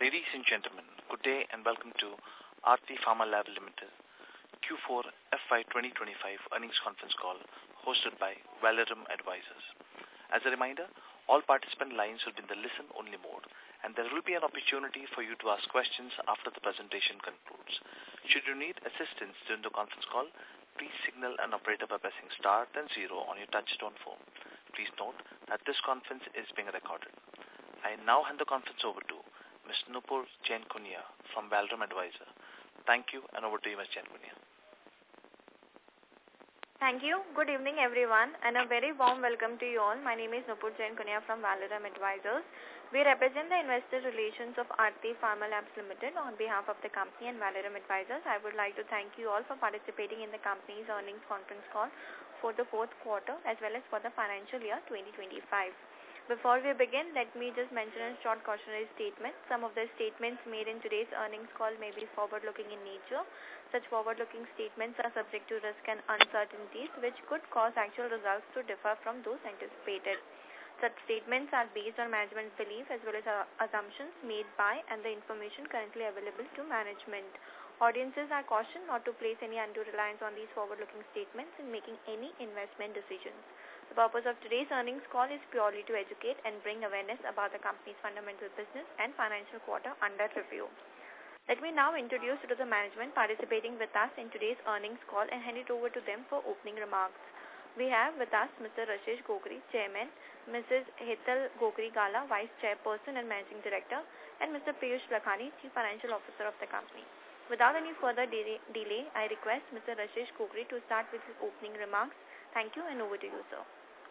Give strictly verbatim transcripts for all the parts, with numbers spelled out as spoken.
Ladies and gentlemen, good day and welcome to Aarti Pharma Lab Limited Q four F Y twenty twenty-five earnings conference call hosted by Valorum Advisors. As a reminder, all participant lines will be in the listen-only mode and there will be an opportunity for you to ask questions after the presentation concludes. Should you need assistance during the conference call, please signal an operator by pressing star then zero on your touch-tone phone. Please note that this conference is being recorded. I now hand the conference over to Miz Nupur Jain Kunia from Valorum Advisors. Thank you, and over to you, Miz Jain Kunia. Thank you. Good evening, everyone, and a very warm welcome to you all. My name is Nupur Jain Kunia from Valorum Advisors. We represent the investor relations of Aarti Pharma Labs Limited. On behalf of the company and Valorum Advisors, I would like to thank you all for participating in the company's earnings conference call for the fourth quarter as well as for the financial year twenty twenty-five. Before we begin, let me just mention a short cautionary statement. Some of the statements made in today's earnings call may be forward-looking in nature. Such forward-looking statements are subject to risk and uncertainties which could cause actual results to differ from those anticipated. Such statements are based on management's belief as well as assumptions made by and the information currently available to management. Audiences are cautioned not to place any undue reliance on these forward-looking statements in making any investment decisions. The purpose of today's earnings call is purely to educate and bring awareness about the company's fundamental business and financial quarter under review. Let me now introduce you to the management participating with us in today's earnings call and hand it over to them for opening remarks. We have with us Mister Rashesh Gogri, Chairman, Missus Hetal Gogri-Gala, Vice Chairperson and Managing Director, and Mister Piyush Lakhani, Chief Financial Officer of the company. Without any further de- delay, I request Mister Rashesh Gogri to start with his opening remarks. Thank you, and over to you, sir.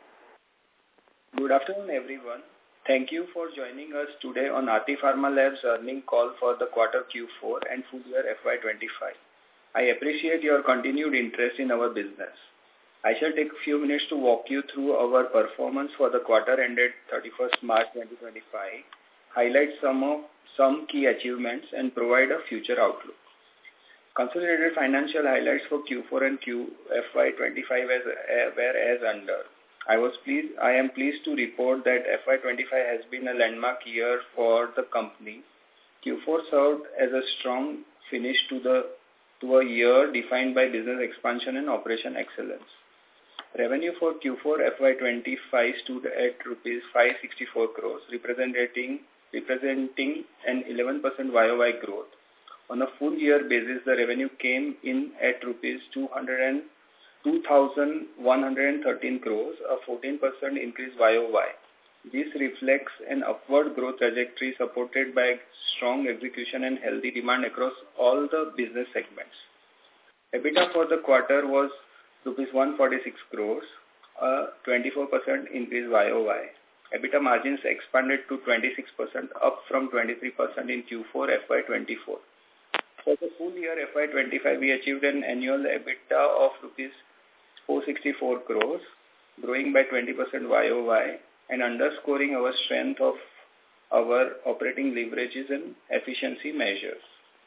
Good afternoon, everyone. Thank you for joining us today on Aarti Pharma Labs earnings call for the quarter Q four and full year F Y twenty-five. I appreciate your continued interest in our business. I shall take a few minutes to walk you through our performance for the quarter ended thirty-first March twenty twenty-five, highlight some of some key achievements, and provide a future outlook. Consolidated financial highlights for Q four and Q F Y twenty-five as, uh, were as under. I was pleased. I am pleased to report that F Y twenty-five has been a landmark year for the company. Q four served as a strong finish to the to a year defined by business expansion and operation excellence. Revenue for Q four F Y twenty-five stood at rupees five hundred sixty-four crores, representing representing an eleven percent Y O Y growth. On a full year basis, the revenue came in at rupees two hundred two thousand one hundred thirteen crores, a fourteen percent increase Y O Y. This reflects an upward growth trajectory supported by strong execution and healthy demand across all the business segments. EBITDA for the quarter was rupees one hundred forty-six crores, a twenty-four percent increase Y O Y. EBITDA margins expanded to twenty-six percent, up from twenty-three percent in Q four F Y twenty-four. For the full year F Y twenty-five, we achieved an annual EBITDA of rupees four hundred sixty-four crores, growing by twenty percent Y O Y and underscoring our strength of our operating leverages and efficiency measures.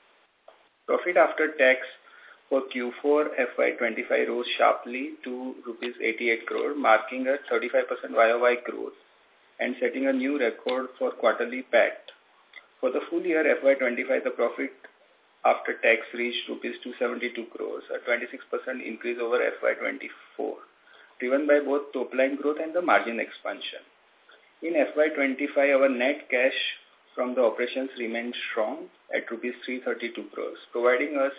Profit after tax for Q four F Y twenty-five rose sharply to rupees eighty-eight crore, marking a thirty-five percent Y O Y growth and setting a new record for quarterly P A T. For the full year F Y twenty-five, the profit after tax reached rupees two hundred seventy-two crores, a twenty-six percent increase over F Y twenty-four, driven by both top-line growth and the margin expansion. In F Y twenty-five, our net cash from the operations remained strong at rupees three hundred thirty-two crores, providing us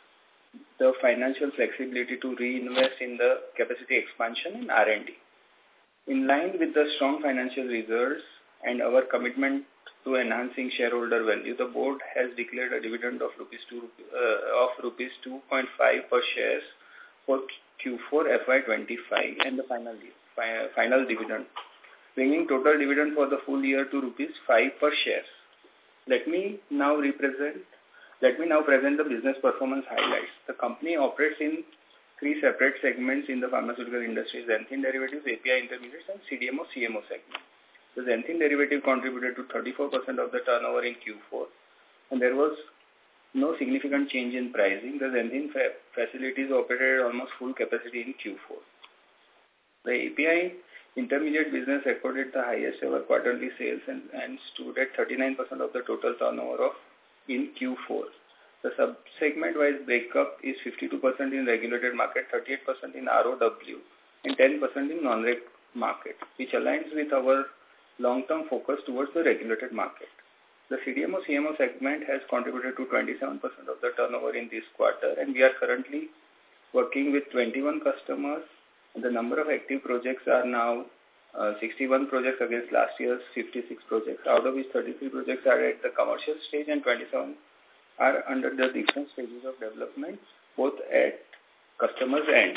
the financial flexibility to reinvest in the capacity expansion and R and D. In line with the strong financial results and our commitment to enhancing shareholder value, the board has declared a dividend of rupees two uh, of rupees two point five per shares for Q four F Y twenty-five and the final fi final dividend, bringing total dividend for the full year to rupees five per shares. Let me now represent. Let me now present the business performance highlights. The company operates in three separate segments in the pharmaceutical industry: xanthine derivatives, A P I intermediates, and C D M O C M O segment. The xanthine derivative contributed to thirty-four percent of the turnover in Q four, and there was no significant change in pricing. The xanthine fa facilities operated at almost full capacity in Q four. The A P I Intermediate business recorded the highest ever quarterly sales and, and stood at thirty-nine percent of the total turnover of in Q four. The sub-segment-wise breakup is fifty-two percent in regulated market, thirty-eight percent in R O W, and ten percent in non-reg market, which aligns with our long-term focus towards the regulated market. The C D M O C M O segment has contributed to twenty-seven percent of the turnover in this quarter, and we are currently working with twenty-one customers. The number of active projects are now uh, sixty-one projects against last year's fifty-six projects, out of which thirty-three projects are at the commercial stage and twenty-seven are under the different stages of development, both at customers' end.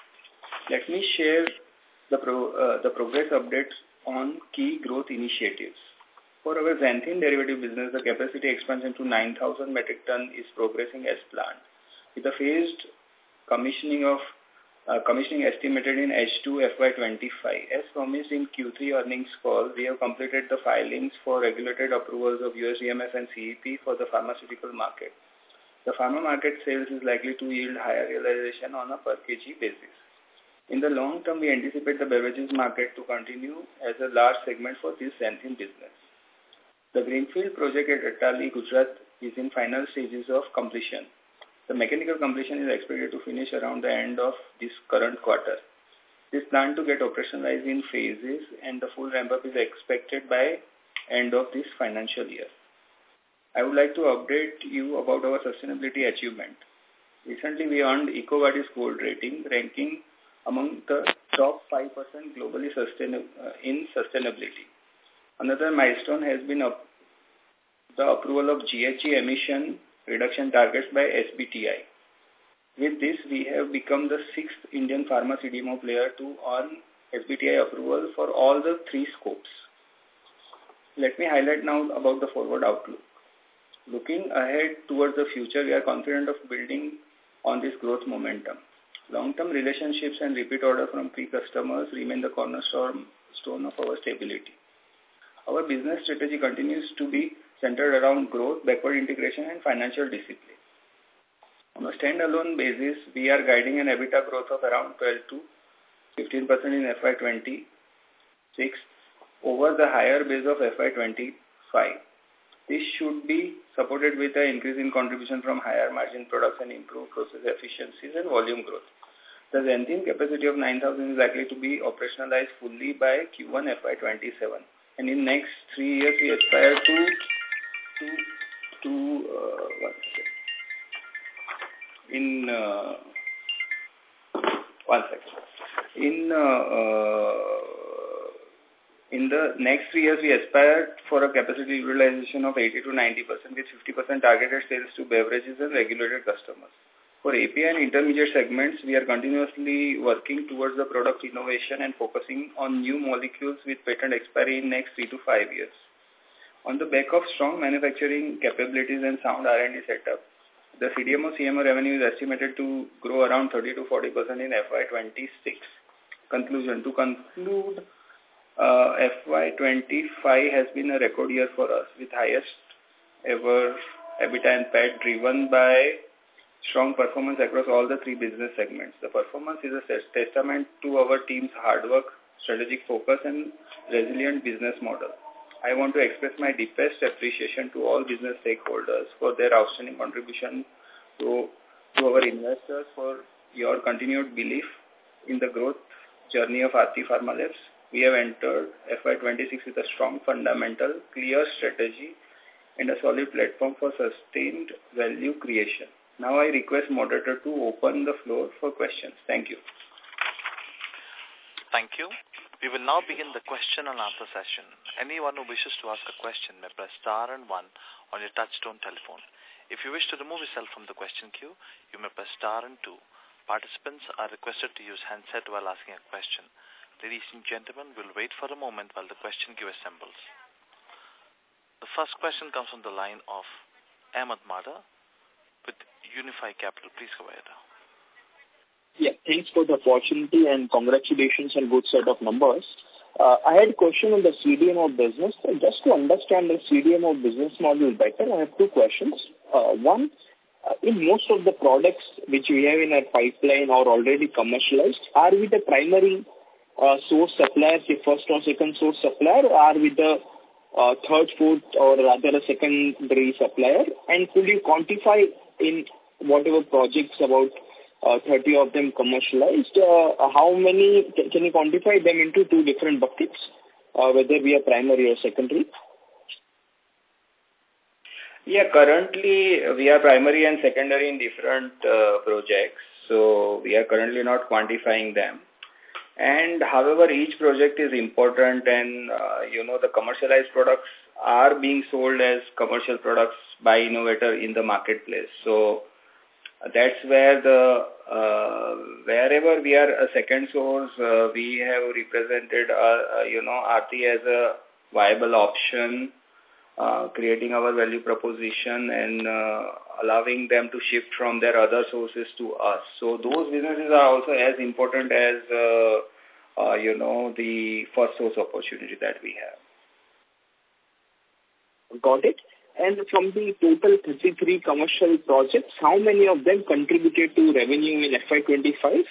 Let me share the, pro, uh, the progress updates on key growth initiatives. For our xanthine derivative business, the capacity expansion to nine thousand metric ton is progressing as planned. With the phased commissioning of uh, commissioning estimated in H two F Y twenty-five, as promised in Q three earnings call, we have completed the filings for regulated approvals of U S G M S and C E P for the pharmaceutical market. The pharma market sales is likely to yield higher realization on a per kg basis. In the long term, we anticipate the beverages market to continue as a large segment for this xanthine business. The Greenfield project at Atali, Gujarat is in final stages of completion. The mechanical completion is expected to finish around the end of this current quarter. This plan to get operationalized in phases and the full ramp-up is expected by end of this financial year. I would like to update you about our sustainability achievement. Recently, we earned EcoVadis Gold rating, ranking among the top five percent globally sustain, uh, in sustainability. Another milestone has been up the approval of G H G emission reduction targets by S B T I. With this, we have become the sixth Indian pharma C D M O player to earn S B T I approval for all the three scopes. Let me highlight now about the forward outlook. Looking ahead towards the future, we are confident of building on this growth momentum. Long-term relationships and repeat order from key customers remain the cornerstone of our stability. Our business strategy continues to be centered around growth, backward integration, and financial discipline. On a standalone basis, we are guiding an EBITDA growth of around twelve to fifteen percent in F Y twenty-six over the higher base of F Y twenty-five. This should be supported with an increase in contribution from higher margin products and improved process efficiencies and volume growth. The xanthine capacity of nine thousand is likely to be operationalized fully by Q one F Y twenty-seven. And in next three years, we aspire to, to, to uh, what in, uh, one second. In, uh, uh, in the next three years, we aspire for a capacity utilization of eighty to ninety percent with fifty percent targeted sales to beverages and regulated customers. For A P I and intermediate segments, we are continuously working towards the product innovation and focusing on new molecules with patent expiry in next three to five years. On the back of strong manufacturing capabilities and sound R and D setup, the C D M O C M O revenue is estimated to grow around thirty to forty percent in F Y twenty-six. Conclusion. To conclude, uh, F Y twenty-five has been a record year for us with highest ever EBITDA and P A T driven by strong performance across all the three business segments. The performance is a testament to our team's hard work, strategic focus, and resilient business model. I want to express my deepest appreciation to all business stakeholders for their outstanding contribution, to, to our investors for your continued belief in the growth journey of Aarti Pharma Labs. We have entered F Y twenty-six with a strong fundamental, clear strategy, and a solid platform for sustained value creation. Now I request moderator to open the floor for questions. Thank you. Thank you. We will now begin the question and answer session. Anyone who wishes to ask a question may press star and one on your touchtone telephone. If you wish to remove yourself from the question queue, you may press star and two. Participants are requested to use handset while asking a question. Ladies and gentlemen, we'll wait for a moment while the question queue assembles. The first question comes from the line of Ahmed Madha with Unify Capital. Please go ahead. Yeah, thanks for the opportunity and congratulations on good set of numbers. Uh, I had a question on the C D M O business. So just to understand the C D M O business model better, I have two questions. Uh, one, uh, in most of the products which we have in our pipeline or already commercialized, are we the primary uh, source supplier, say first or second source supplier, or are with the uh, third, fourth, or rather a secondary supplier? And could you quantify in whatever projects, about uh, thirty of them commercialized, uh, how many, can you quantify them into two different buckets, uh, whether we are primary or secondary? Yeah, currently we are primary and secondary in different uh, projects, so we are currently not quantifying them. And however, each project is important, and uh, you know, the commercialized products are being sold as commercial products by innovator in the marketplace. So that's where the uh, wherever we are a second source, uh, we have represented uh, uh, you know, Aarti as a viable option, uh, creating our value proposition and uh, allowing them to shift from their other sources to us. So those businesses are also as important as uh, uh, you know, the first source opportunity that we have. Got it. And from the total thirty-three commercial projects, how many of them contributed to revenue in F Y twenty-five?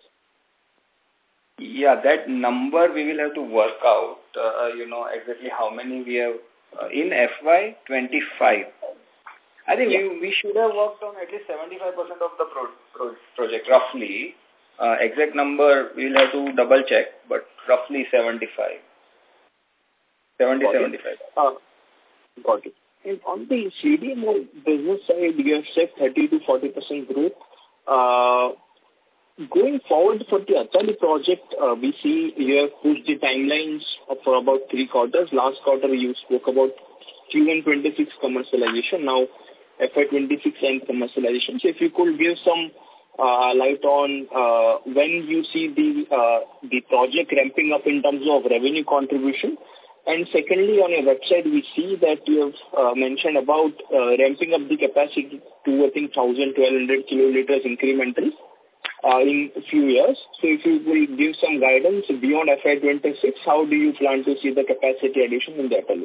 Yeah, that number we will have to work out, uh, you know, exactly how many we have uh, in F Y twenty-five. I think yeah. we, we should have worked on at least seventy-five percent of the pro, pro, project, roughly. Uh, exact number we will have to double check, but roughly seventy-five. seventy, got seventy-five. It. Uh, got it. And on the C D M O business side, you have said thirty to forty percent growth. Uh, going forward for the Atali project, uh, we see you have pushed the timelines for about three quarters. Last quarter, you spoke about Q one twenty-six commercialization. Now, F Y twenty-six and commercialization. So if you could give some uh, light on uh, when you see the uh, the project ramping up in terms of revenue contribution. And secondly, on your website, we see that you have uh, mentioned about uh, ramping up the capacity to, I think, one thousand, twelve hundred kiloliters incrementally uh, in a few years. So if you will give some guidance beyond F Y twenty-six, how do you plan to see the capacity addition in the Atali?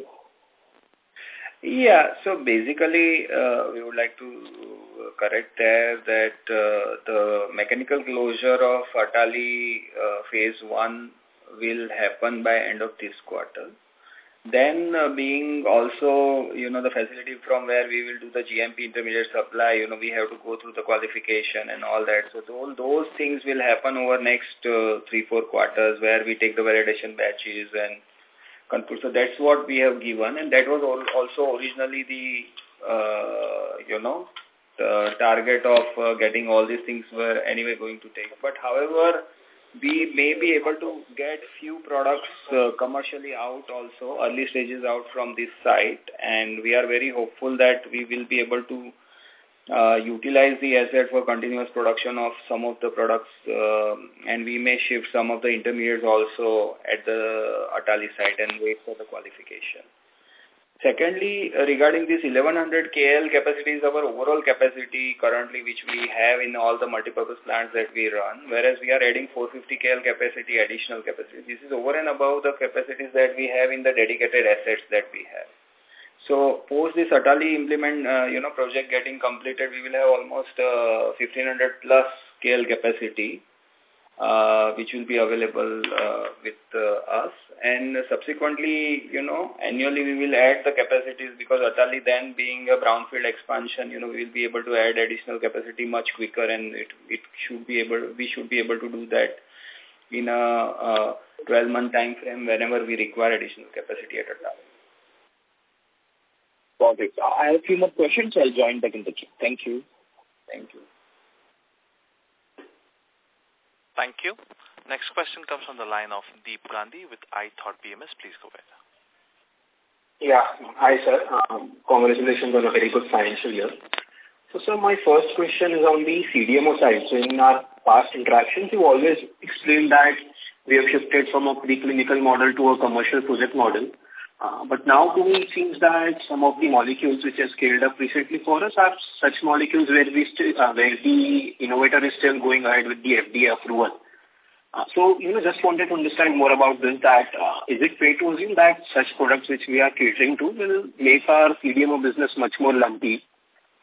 Yeah, so basically, uh, we would like to correct there that uh, the mechanical closure of Atali uh, phase one will happen by end of this quarter. Then uh, being also, you know, the facility from where we will do the G M P intermediate supply, you know, we have to go through the qualification and all that. So all those things will happen over next uh, three, four quarters where we take the validation batches and conclude. So that's what we have given. And that was also originally the, uh, you know, the target of uh, getting all these things were anyway going to take. But however, we may be able to get few products uh, commercially out also, early stages out from this site, and we are very hopeful that we will be able to uh, utilize the asset for continuous production of some of the products, uh, and we may shift some of the intermediates also at the Atali site and wait for the qualification. Secondly, uh, regarding this eleven hundred K L capacity is our overall capacity currently which we have in all the multipurpose plants that we run, whereas we are adding four hundred fifty K L capacity, additional capacity. This is over and above the capacities that we have in the dedicated assets that we have. So, post this Atali implement, uh, you know, project getting completed, we will have almost uh, fifteen hundred plus K L capacity, uh, which will be available uh, with uh, us. And subsequently, you know, annually we will add the capacities because Atali then being a brownfield expansion, you know, we will be able to add additional capacity much quicker, and it it should be able, we should be able to do that in a, a twelve month time frame whenever we require additional capacity at Atali. Got it. I have a few more questions. I'll join back in the queue. Thank you. Thank you. Thank you. Next question comes from the line of Deep Gandhi with iThought P M S. Please go ahead. Yeah. Hi, sir. Um, congratulations on a very good financial year. So, sir, my first question is on the C D M O side. So, in our past interactions, you always explained that we have shifted from a preclinical model to a commercial project model. Uh, but now to me it seems that some of the molecules which have scaled up recently for us are such molecules where we still, uh, where the innovator is still going ahead with the F D A approval. Uh, so, you know, just wanted to understand more about this, that uh, is it fair to assume that such products which we are catering to will make our C D M O business much more lumpy?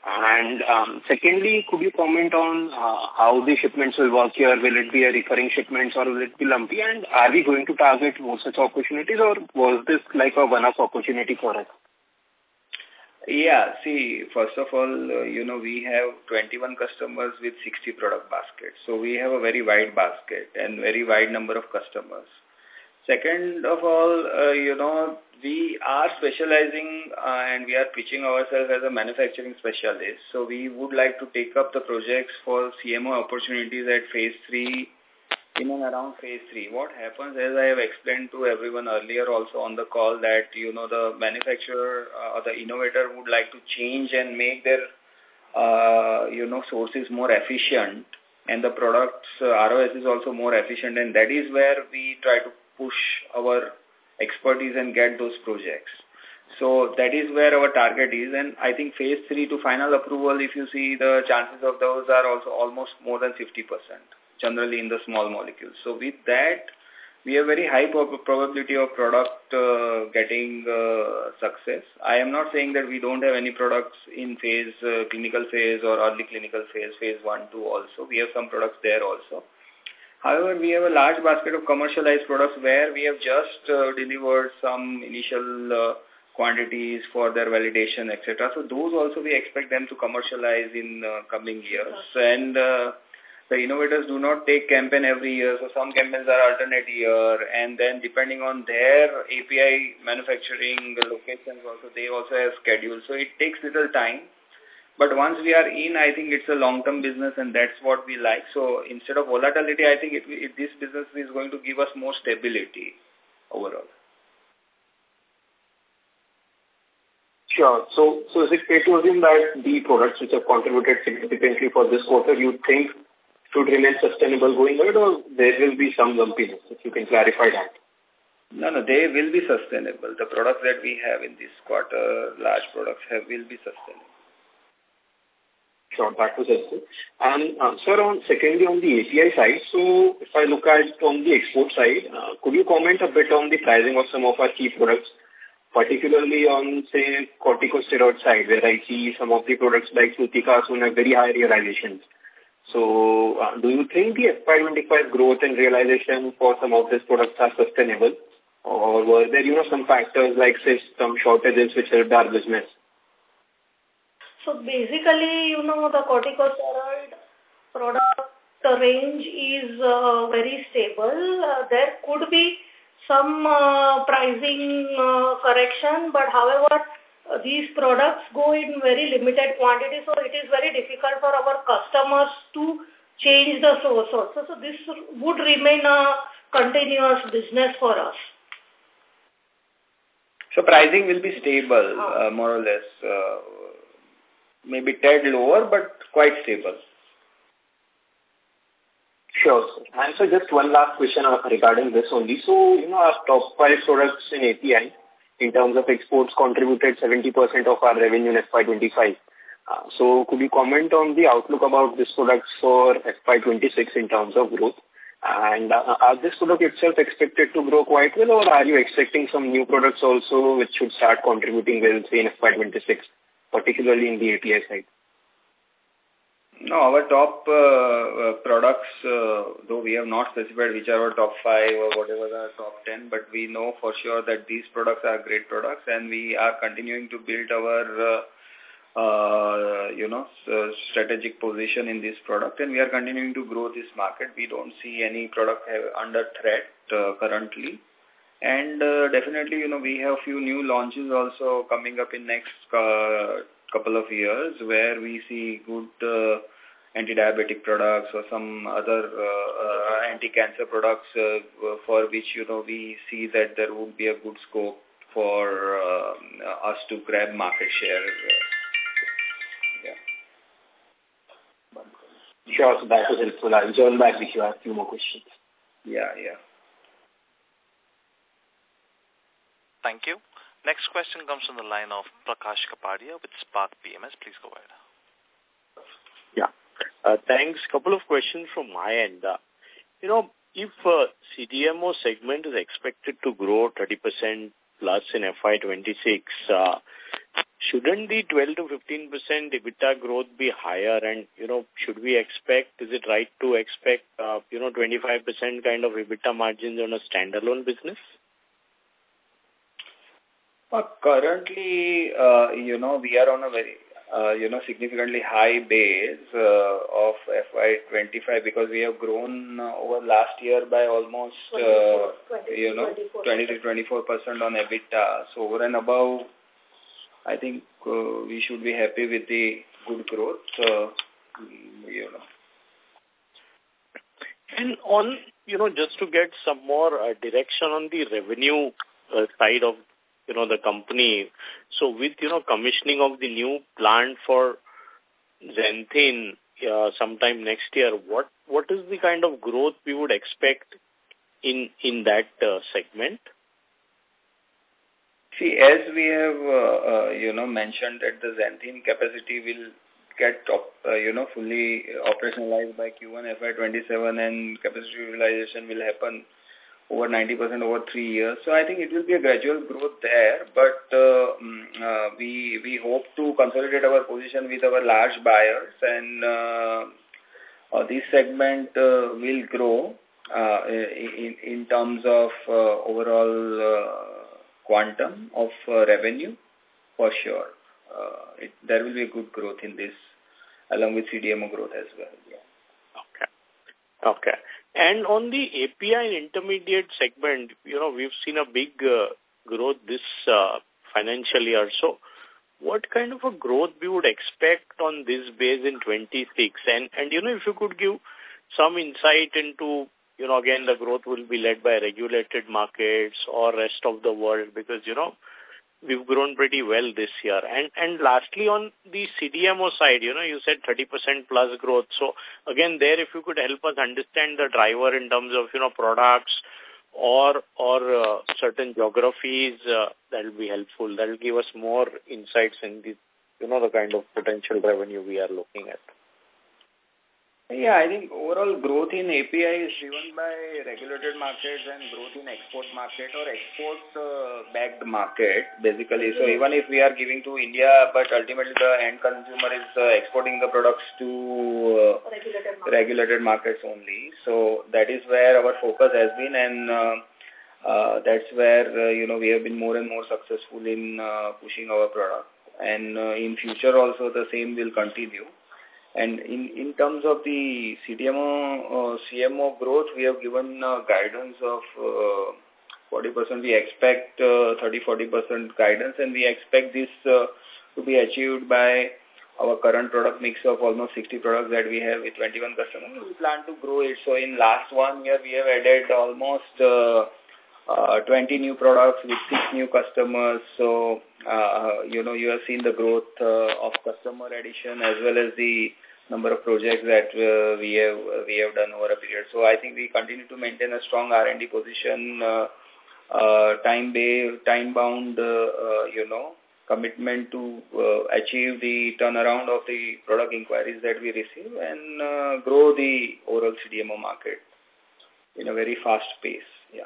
And um, secondly, could you comment on uh, how the shipments will work here? Will it be a recurring shipments or will it be lumpy? And are we going to target more such opportunities, or was this like a one-off opportunity for us? Yeah, see, first of all, uh, you know, we have twenty-one customers with sixty product baskets. So we have a very wide basket and very wide number of customers. Second of all, uh, you know, we are specializing uh, and we are pitching ourselves as a manufacturing specialist. So we would like to take up the projects for C M O opportunities at phase three, in and around phase three. What happens, as I have explained to everyone earlier also on the call, that, you know, the manufacturer uh, or the innovator would like to change and make their, uh, you know, sources more efficient, and the product's uh, R O S is also more efficient, and that is where we try to push our expertise and get those projects. So that is where our target is, and I think phase three to final approval, if you see, the chances of those are also almost more than fifty percent, generally in the small molecules. So with that, we have very high probability of product uh, getting uh, success. I am not saying that we don't have any products in phase, uh, clinical phase or early clinical phase, phase one, two also. We have some products there also. However, we have a large basket of commercialized products where we have just uh, delivered some initial uh, quantities for their validation, et cetera. So those also we expect them to commercialize in uh, coming years. And uh, the innovators do not take campaign every year, so some campaigns are alternate year, and then depending on their A P I manufacturing locations also, they also have schedules. So it takes little time. But once we are in, I think it's a long-term business, and that's what we like. So instead of volatility, I think it, it, this business is going to give us more stability overall. Sure. So, so is it fair to assume that the products which have contributed significantly for this quarter, you think should remain sustainable going ahead, or there will be some lumpiness? If you can clarify that. No, no, they will be sustainable. The products that we have in this quarter, large products, have will be sustainable. Sure, that was helpful. And, uh, sir, on, secondly, on the A P I side, so if I look at on the export side, uh, could you comment a bit on the pricing of some of our key products, particularly on, say, corticosteroid side, where I see some of the products like Fluticasone have very high realizations. So, uh, do you think the F Y twenty-five growth and realization for some of these products are sustainable? Or were there, you know, some factors like, say, some shortages which helped our business? So basically, you know, the corticosteroid product range is uh, very stable. Uh, there could be some uh, pricing uh, correction, but however, uh, these products go in very limited quantity, so it is very difficult for our customers to change the source also. So this would remain a continuous business for us. So pricing will be stable, uh, more or less. Uh, maybe tad lower, but quite stable. Sure, sir. And so just one last question regarding this only. So, you know, our top five products in A P I, in terms of exports, contributed seventy percent of our revenue in F Y twenty-five. Uh, so could you comment on the outlook about these products for F Y twenty-six in terms of growth? And uh, are this product itself expected to grow quite well, or are you expecting some new products also which should start contributing well, say, in F Y twenty-six? Particularly in the A P I side? No, our top uh, uh, products, uh, though we have not specified which are our top five or whatever the top ten, but we know for sure that these products are great products, and we are continuing to build our, uh, uh, you know, uh, strategic position in this product, and we are continuing to grow this market. We don't see any product have under threat uh, currently. And uh, definitely, you know, we have few new launches also coming up in next uh, couple of years where we see good uh, anti-diabetic products or some other uh, uh, anti-cancer products uh, for which, you know, we see that there would be a good scope for uh, us to grab market share. Yeah. Sure, so that was helpful. I'll join back if you have a few more questions. Yeah, yeah. Thank you. Next question comes from the line of Prakash Kapadia with Spark P M S. Please go ahead. Yeah. Uh, thanks. Couple of questions from my end. Uh, you know, if uh, C D M O segment is expected to grow thirty percent plus in F Y twenty-six, uh, shouldn't the twelve to fifteen percent EBITDA growth be higher? And, you know, should we expect, is it right to expect, uh, you know, twenty-five percent kind of EBITDA margins on a standalone business? Uh, currently, uh, you know, we are on a very, uh, you know, significantly high base uh, of F Y twenty-five because we have grown uh, over last year by almost, uh, you know, twenty to twenty-four percent on EBITDA. So over and above, I think uh, we should be happy with the good growth, uh, you know. And on, you know, just to get some more uh, direction on the revenue uh, side of, you know, the company. So with, you know, commissioning of the new plant for Xanthine uh, sometime next year, what what is the kind of growth we would expect in, in that uh, segment? See, as we have, uh, uh, you know, mentioned that the Xanthine capacity will get, uh, you know, fully operationalized by Q one F Y twenty-seven and capacity utilization will happen over ninety percent over three years. So I think it will be a gradual growth there, but uh, uh, we we hope to consolidate our position with our large buyers, and uh, uh, this segment uh, will grow uh, in, in terms of uh, overall uh, quantum of uh, revenue for sure. Uh, it, there will be a good growth in this along with C D M O growth as well. Yeah. Okay. Okay. And on the A P I and intermediate segment, you know, we've seen a big uh, growth this uh, financial year. So what kind of a growth we would expect on this base in twenty-six? And, and, you know, if you could give some insight into, you know, again, the growth will be led by regulated markets or rest of the world because, you know, we've grown pretty well this year. And and lastly, on the C D M O side, you know, you said thirty percent plus growth. So again, there, if you could help us understand the driver in terms of, you know, products or or uh, certain geographies, uh, that will be helpful. That will give us more insights in the, you know, the kind of potential revenue we are looking at. Yeah, I think overall growth in A P I is driven by regulated markets and growth in export market or export-backed uh, market, basically. So even if we are giving to India, but ultimately the end consumer is uh, exporting the products to uh, regulated, market. regulated markets only. So that is where our focus has been, and uh, uh, that's where, uh, you know, we have been more and more successful in uh, pushing our product. And uh, in future also the same will continue. And in, in terms of the C D M O, uh, C M O growth, we have given uh, guidance of uh, forty percent. We expect uh, thirty to forty percent guidance, and we expect this uh, to be achieved by our current product mix of almost sixty products that we have with twenty-one customers. We plan to grow it. So in last one year, we have added almost uh, uh, twenty new products with six new customers. So, uh, you know, you have seen the growth uh, of customer addition as well as the number of projects that uh, we have uh, we have done over a period. So I think we continue to maintain a strong R and D position, uh, uh, time ba- time bound, uh, uh, you know, commitment to uh, achieve the turnaround of the product inquiries that we receive and uh, grow the overall C D M O market in a very fast pace. Yeah.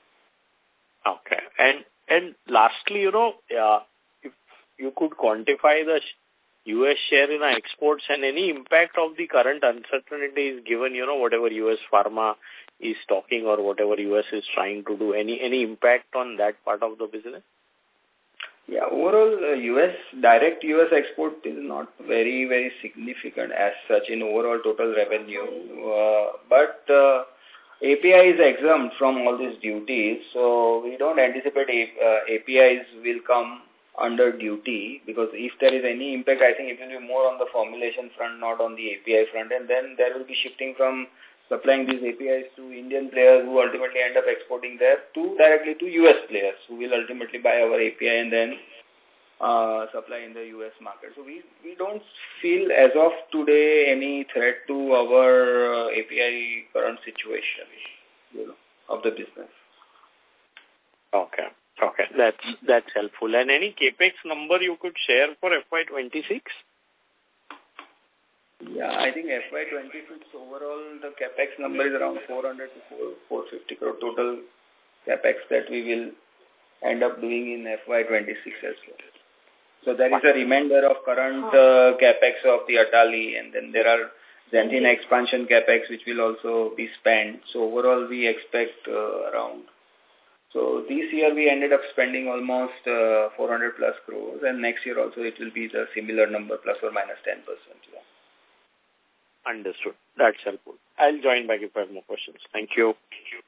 Okay. And and lastly, you know, uh, if you could quantify the U S share in our exports and any impact of the current uncertainties given, you know, whatever U S pharma is talking or whatever U S is trying to do, any any impact on that part of the business? Yeah, overall, uh, U S, direct U S export is not very, very significant as such in overall total revenue. Uh, but uh, A P I is exempt from all these duties, so we don't anticipate A, uh, A P Is will come under duty, because if there is any impact, I think it will be more on the formulation front, not on the A P I front, and then there will be shifting from supplying these A P Is to Indian players who ultimately end up exporting there to directly to U S players who will ultimately buy our A P I and then uh, supply in the U S market. So we, we don't feel as of today any threat to our uh, A P I current situation, you know, of the business. Okay. Okay, that's that's helpful. And any capex number you could share for F Y twenty-six? Yeah, I think F Y twenty-six overall the capex number is around four hundred to four hundred fifty crore total capex that we will end up doing in F Y twenty-six as well. So there is a remainder of current uh, capex of the Atali, and then there are Xanthene expansion capex which will also be spent. So overall we expect uh, around. So this year we ended up spending almost uh, four hundred plus crores, and next year also it will be the similar number, plus or minus ten percent. Yeah. Understood. That's helpful. I'll join back if I have more questions. Thank you. Thank you.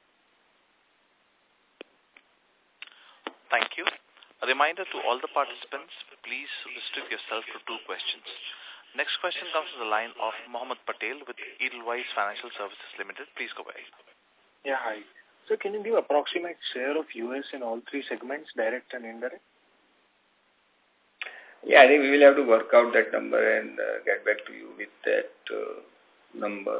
Thank you. A reminder to all the participants, please restrict yourself to two questions. Next question comes from the line of Mohammed Patel with Edelweiss Financial Services Limited. Please go ahead. Yeah, hi. So can you give approximate share of U S in all three segments, direct and indirect? Yeah, I think we will have to work out that number and uh, get back to you with that uh, number.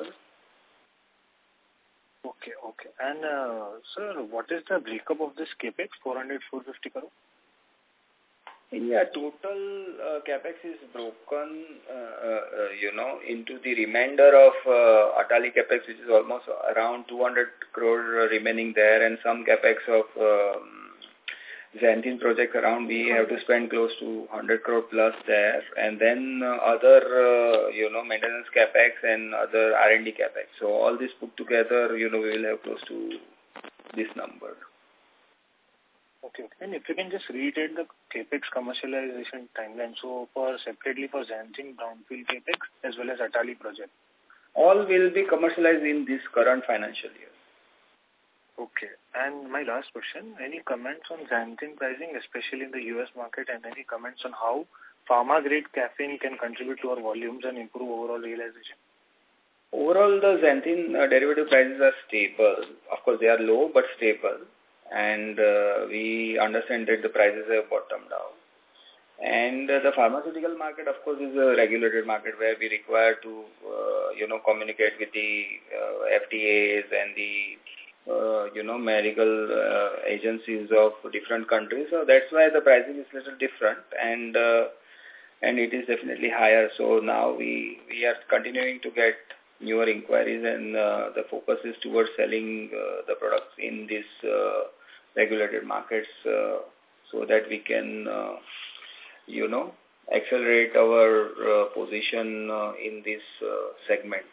Okay, okay. And, uh, sir, what is the breakup of this capex, four hundred, four fifty crore? Yeah, total uh, capex is broken, uh, uh, you know, into the remainder of uh, Atali capex, which is almost around two hundred crore remaining there, and some capex of um, Xanthene project around. We have to spend close to one hundred crore plus there, and then uh, other, uh, you know, maintenance capex and other R and D capex. So all this put together, you know, we will have close to this number. Okay, okay. And if you can just reiterate the capex commercialization timeline, so for separately for Xanthene brownfield capex as well as Atali project. All will be commercialized in this current financial year. Okay. And my last question, any comments on Xanthene pricing, especially in the U S market, and any comments on how pharma-grade caffeine can contribute to our volumes and improve overall realization? Overall, the Xanthene uh, derivative prices are stable. Of course, they are low but stable. And uh, we understand that the prices have bottomed out. And uh, the pharmaceutical market, of course, is a regulated market where we require to, uh, you know, communicate with the uh, F D As and the, uh, you know, medical uh, agencies of different countries. So that's why the pricing is a little different, and uh, and it is definitely higher. So now we, we are continuing to get newer inquiries, and uh, the focus is towards selling uh, the products in these uh, regulated markets uh, so that we can, uh, you know, accelerate our uh, position uh, in this uh, segment.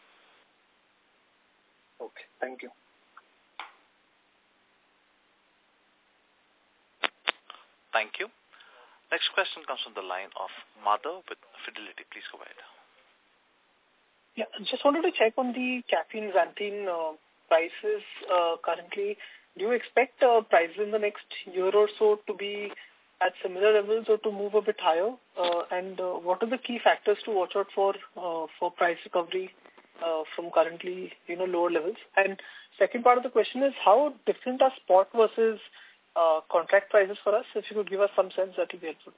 Okay, thank you. Thank you. Next question comes from the line of Madhav with Fidelity. Please go ahead. Yeah, just wanted to check on the caffeine Xanthene uh, prices uh, currently. Do you expect uh, prices in the next year or so to be at similar levels or to move a bit higher? Uh, and uh, what are the key factors to watch out for uh, for price recovery uh, from currently, you know, lower levels? And second part of the question is, how different are spot versus uh, contract prices for us? If you could give us some sense, that would be helpful.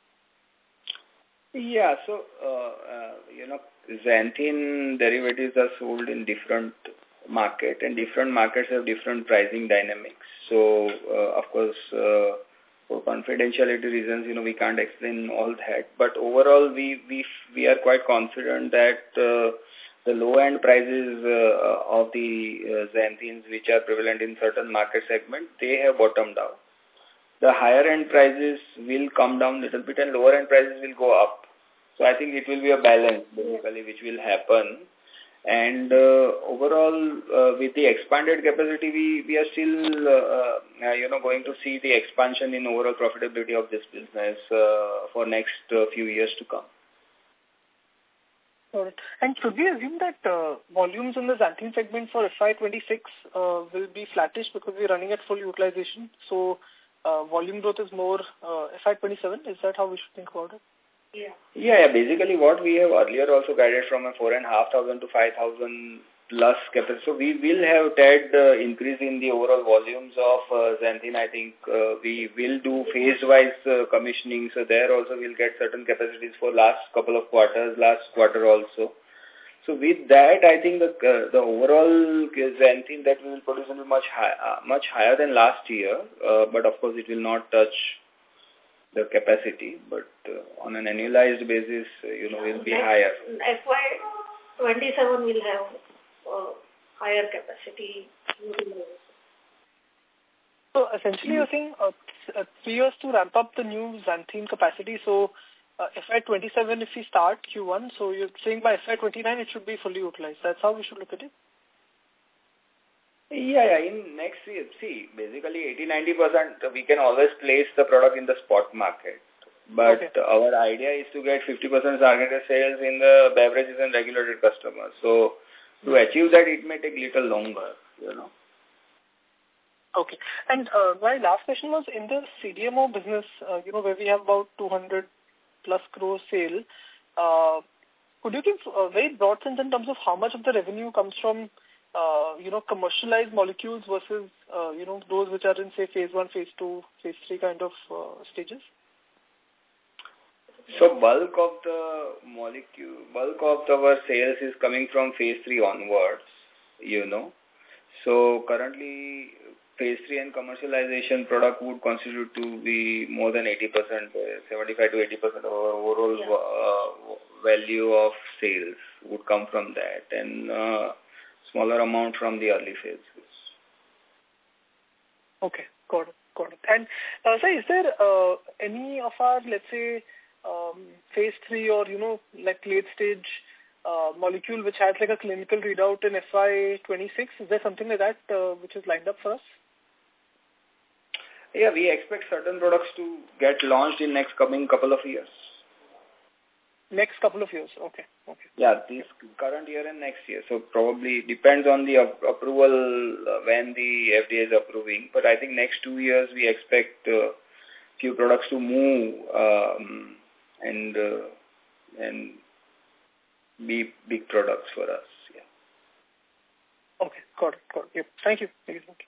Yeah, so, uh, uh, you know, Xanthene derivatives are sold in different market, and different markets have different pricing dynamics. So, uh, of course, uh, for confidentiality reasons, you know, we can't explain all that. But overall, we we we are quite confident that uh, the low-end prices uh, of the uh, Xanthenes, which are prevalent in certain market segments, they have bottomed out. The higher-end prices will come down a little bit, and lower-end prices will go up. So I think it will be a balance, basically, which will happen. And uh, overall, uh, with the expanded capacity, we, we are still, uh, uh, you know, going to see the expansion in overall profitability of this business uh, for next uh, few years to come. All right. And should we assume that uh, volumes in the Xanthene segment for F Y twenty-six uh, will be flattish because we're running at full utilization? So uh, volume growth is more uh, F Y twenty-seven. Is that how we should think about it? Yeah. Yeah, yeah, basically what we have earlier also guided from a four and a half thousand to five thousand plus capacity. So we will have had uh, increase in the overall volumes of uh, Xanthene. I think uh, we will do phase-wise uh, commissioning. So there also we'll get certain capacities for last couple of quarters, last quarter also. So with that, I think the uh, the overall Xanthene that we will produce will be much high, uh, much higher than last year. Uh, but of course, it will not touch the capacity, but uh, on an annualized basis, uh, you know, will be Next, higher. F Y twenty-seven will have uh, higher capacity. So essentially, you're saying uh, th- uh, three years to ramp up the new xanthine capacity. So uh, F Y twenty-seven, if we start Q one, so you're saying by F Y twenty-nine it should be fully utilized. That's how we should look at it? Yeah, yeah. In next year, see, basically eighty to ninety percent we can always place the product in the spot market. But okay. our idea is to get fifty percent targeted sales in the beverages and regulated customers. So to achieve that, it may take little longer, you know. Okay. And uh, my last question was in the C D M O business, uh, you know, where we have about two hundred plus crore sale. Uh, could you give a very broad sense in terms of how much of the revenue comes from Uh, you know, commercialized molecules versus, uh, you know, those which are in, say, phase one, phase two, phase three kind of uh, stages? So bulk of the molecule, bulk of our sales is coming from phase three onwards, you know. So currently phase three and commercialization product would constitute to be more than eighty percent, seventy-five to eighty percent of our overall yeah. uh, value of sales would come from that. And, uh, smaller amount from the early phases. Okay, got it, got it. And, uh, sir, is there uh, any of our, let's say, um, phase three or, you know, like late stage uh, molecule which has like a clinical readout in F Y twenty-six? Is there something like that uh, which is lined up for us? Yeah, we expect certain products to get launched in next coming couple of years. Next couple of years, okay. okay. Yeah, this current year and next year. So probably depends on the ap approval uh, when the F D A is approving. But I think next two years we expect uh, few products to move um, and uh, and be big products for us. Yeah. Okay, got it, got it. Yep. Thank you. Thank you so much.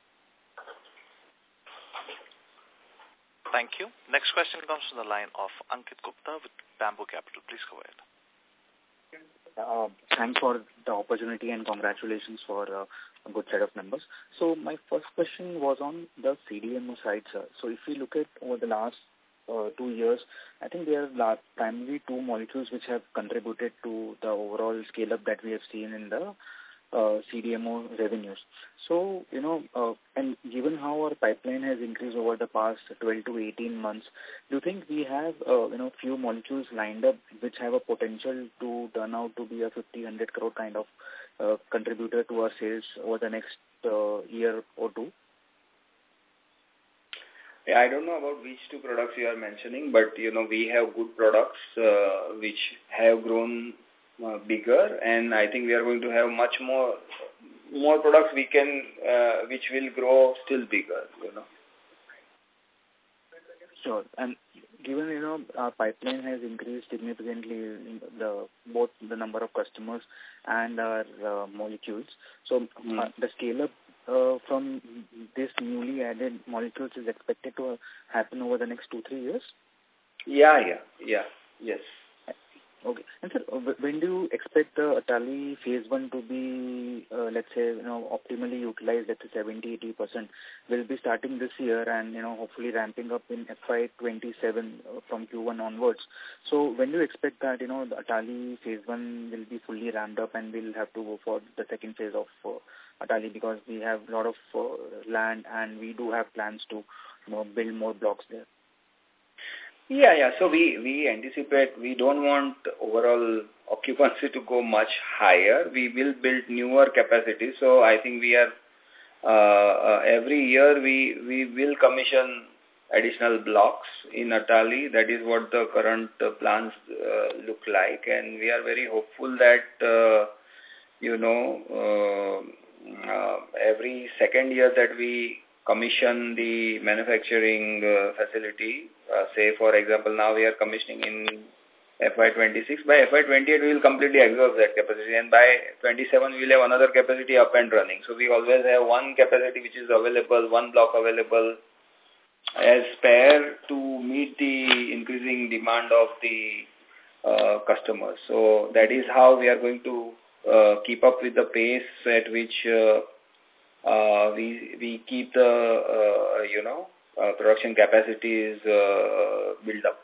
Thank you. Next question comes from the line of Ankit Gupta with Bamboo Capital. Please go ahead. Uh, thanks for the opportunity and congratulations for uh, a good set of numbers. So my first question was on the C D M O side, sir. So if we look at over the last uh, two years, I think there are primarily two molecules which have contributed to the overall scale-up that we have seen in the Uh, C D M O revenues. So, you know, uh, and given how our pipeline has increased over the past twelve to eighteen months, do you think we have, uh, you know, few molecules lined up which have a potential to turn out to be a fifty, one hundred crore kind of uh, contributor to our sales over the next uh, year or two? Yeah, I don't know about which two products you are mentioning, but, you know, we have good products uh, which have grown Uh, bigger, and I think we are going to have much more more products we can uh, which will grow still bigger, you know. Sure. And given, you know, our pipeline has increased significantly in the both the number of customers and our uh, molecules, so mm. uh, the scale up uh, from this newly added molecules is expected to happen over the next two three years. Yeah, yeah, yeah, yes. Okay. And sir, when do you expect the uh, Atali phase one to be, uh, let's say, you know, optimally utilized at seventy, eighty percent? Will be starting this year and, you know, hopefully ramping up in F Y twenty-seven uh, from Q one onwards. So when do you expect that, you know, the Atali phase one will be fully ramped up and we'll have to go for the second phase of uh, Atali, because we have a lot of uh, land and we do have plans to, you know, build more blocks there? Yeah, yeah. So we, we anticipate, we don't want overall occupancy to go much higher. We will build newer capacity. So I think we are, uh, uh, every year we, we will commission additional blocks in Atali. That is what the current uh, plans uh, look like. And we are very hopeful that, uh, you know, uh, uh, every second year that we commission the manufacturing uh, facility. Uh, say, for example, now we are commissioning in F Y twenty-six. By F Y twenty-eight, we will completely exhaust that capacity. And by twenty-seven, we will have another capacity up and running. So we always have one capacity which is available, one block available as spare to meet the increasing demand of the uh, customers. So that is how we are going to uh, keep up with the pace at which uh, uh, we, we keep the, uh, you know, Uh, production capacities uh, build up.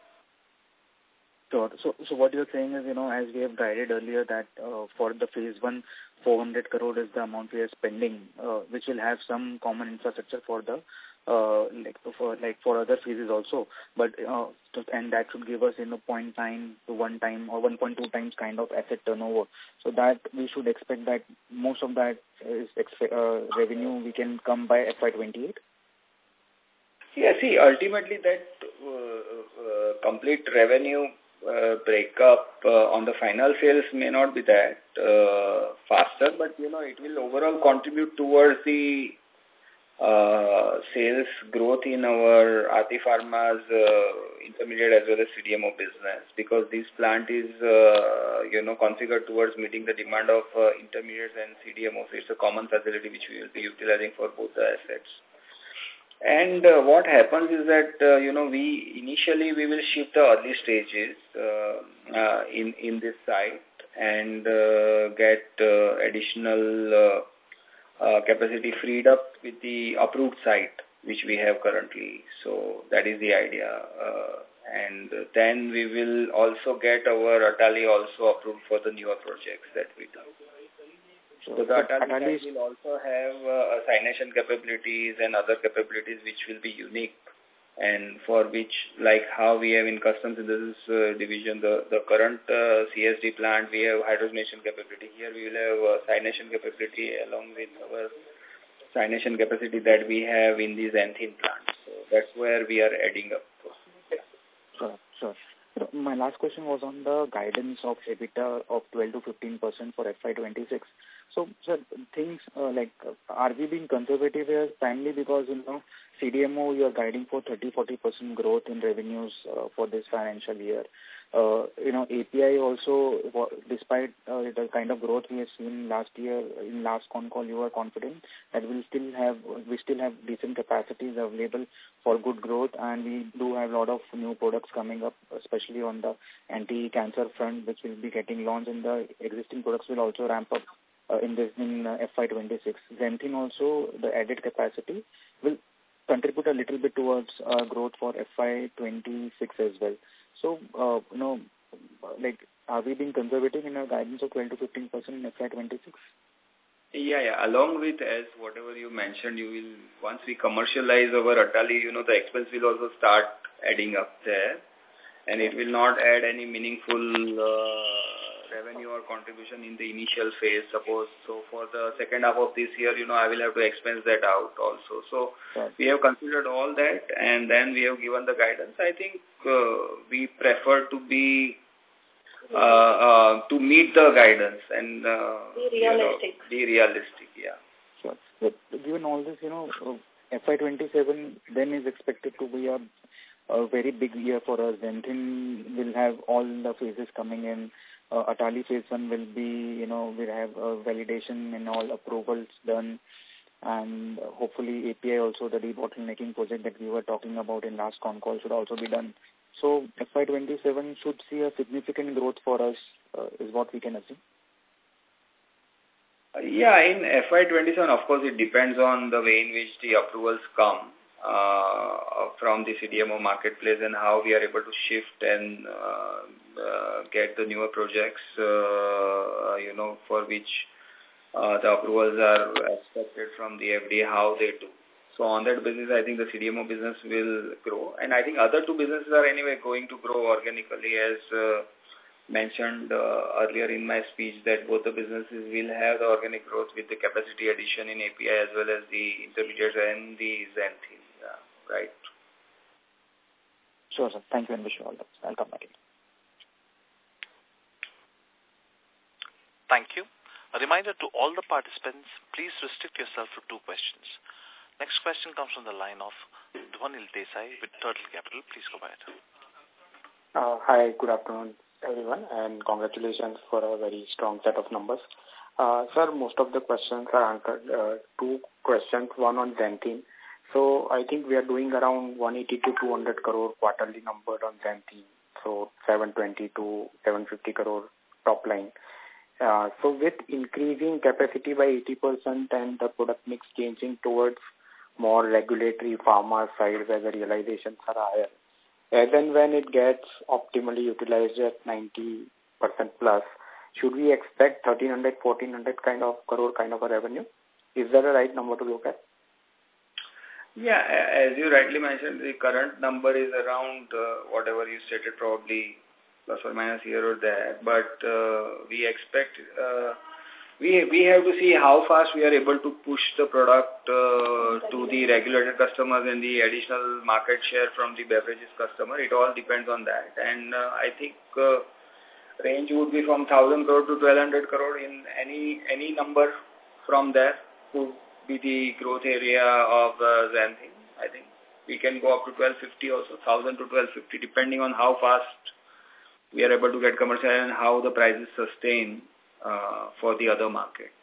Sure. So, so what you're saying is, you know, as we have guided earlier that uh, for the phase one, four hundred crore is the amount we are spending, uh, which will have some common infrastructure for the uh, like for like for other phases also. But uh, and that should give us you know zero point nine to one time or one point two times kind of asset turnover. So that we should expect that most of that is uh, revenue we can come by F Y twenty-eight. Yeah, see, ultimately that uh, uh, complete revenue uh, breakup uh, on the final sales may not be that uh, faster, but, you know, it will overall contribute towards the uh, sales growth in our Aarti Pharma's uh, intermediate as well as C D M O business, because this plant is, uh, you know, configured towards meeting the demand of uh, intermediates and C D M Os. It's a common facility which we will be utilizing for both the assets. And uh, what happens is that, uh, you know, we initially we will shift the early stages uh, uh, in, in this site and uh, get uh, additional uh, uh, capacity freed up with the approved site, which we have currently. So that is the idea. Uh, and then we will also get our Atali also approved for the newer projects that we do. So the Atali will also have uh, cyanation capabilities and other capabilities which will be unique, and for which, like how we have in custom synthesis uh, division, the, the current uh, C S D plant, we have hydrogenation capability. Here we will have uh, cyanation capability along with our cyanation capacity that we have in the xanthine plant. So that's where we are adding up. Sure, sure. So my last question was on the guidance of EBITDA of twelve to fifteen percent for F Y twenty-six. So, sir, things uh, like, uh, are we being conservative here primarily because, you know, C D M O, you are guiding for thirty to forty percent growth in revenues uh, for this financial year. Uh, you know, A P I also, despite uh, the kind of growth we have seen last year, in last con call, you were confident that we'll still have, we still have decent capacities available for good growth, and we do have a lot of new products coming up, especially on the anti-cancer front, which will be getting launched, and the existing products will also ramp up uh, in this in uh, F Y twenty-six. Xanthine also, the added capacity will contribute a little bit towards uh, growth for F Y twenty-six as well. So, uh, you know, like, are we being conservative in our guidance of twelve to fifteen percent in F Y twenty-six? Yeah, yeah. Along with, as whatever you mentioned, you will, once we commercialize our Atali, you know, the expense will also start adding up there. And it will not add any meaningful uh, revenue or contribution in the initial phase, suppose. So for the second half of this year, you know, I will have to expense that out also. So right. We have considered all that, and then we have given the guidance. I think uh, we prefer to be Uh, uh, to meet the guidance and uh, be realistic. You know, be realistic, yeah. Sure. But given all this, you know, F Y twenty-seven then is expected to be a, a very big year for us. Xanthine will have all the phases coming in. Uh, Atali phase one will be, you know, we'll have uh, validation and all approvals done. And hopefully A P I also, the debottlenecking project that we were talking about in last con call should also be done. So F Y twenty-seven should see a significant growth for us, uh, is what we can assume. Uh, yeah, in F Y twenty-seven, of course, it depends on the way in which the approvals come uh, from the C D M O marketplace and how we are able to shift and uh, uh, get the newer projects, uh, you know, for which uh, the approvals are expected from the F D A, how they do. So on that basis, I think the C D M O business will grow. And I think other two businesses are anyway going to grow organically, as uh, mentioned uh, earlier in my speech, that both the businesses will have the organic growth with the capacity addition in A P I as well as the intermediates and the xanthine. Yeah, right. Sure, sir. Thank you and wish you all the best. I'll come back in. Thank you. A reminder to all the participants, please restrict yourself to two questions. Next question comes from the line of Dhwanil Desai with Turtle Capital. Please go ahead. Uh, hi, good afternoon, everyone, and congratulations for a very strong set of numbers. Uh, sir, most of the questions are answered. Uh, two questions, one on xanthine. So I think we are doing around one eighty to two hundred crore quarterly number on xanthine. So seven twenty to seven fifty crore top line. Uh, so with increasing capacity by eighty percent and the product mix changing towards more regulatory pharma side where the realizations are higher, as and when it gets optimally utilized at ninety percent plus, should we expect thirteen hundred, fourteen hundred kind of crore kind of a revenue? Is that a right number to look at? Yeah, as you rightly mentioned, the current number is around uh, whatever you stated, probably plus or minus here or there. But uh, we expect, uh, we we have to see how fast we are able to push the product uh, to the regulated customers and the additional market share from the beverages customer. It all depends on that. And uh, I think uh, range would be from one thousand crore to twelve hundred crore in any any number from there would be the growth area of uh, xanthin. I think we can go up to twelve fifty also, one thousand to twelve fifty, depending on how fast we are able to get commercial and how the prices sustain uh, for the other market.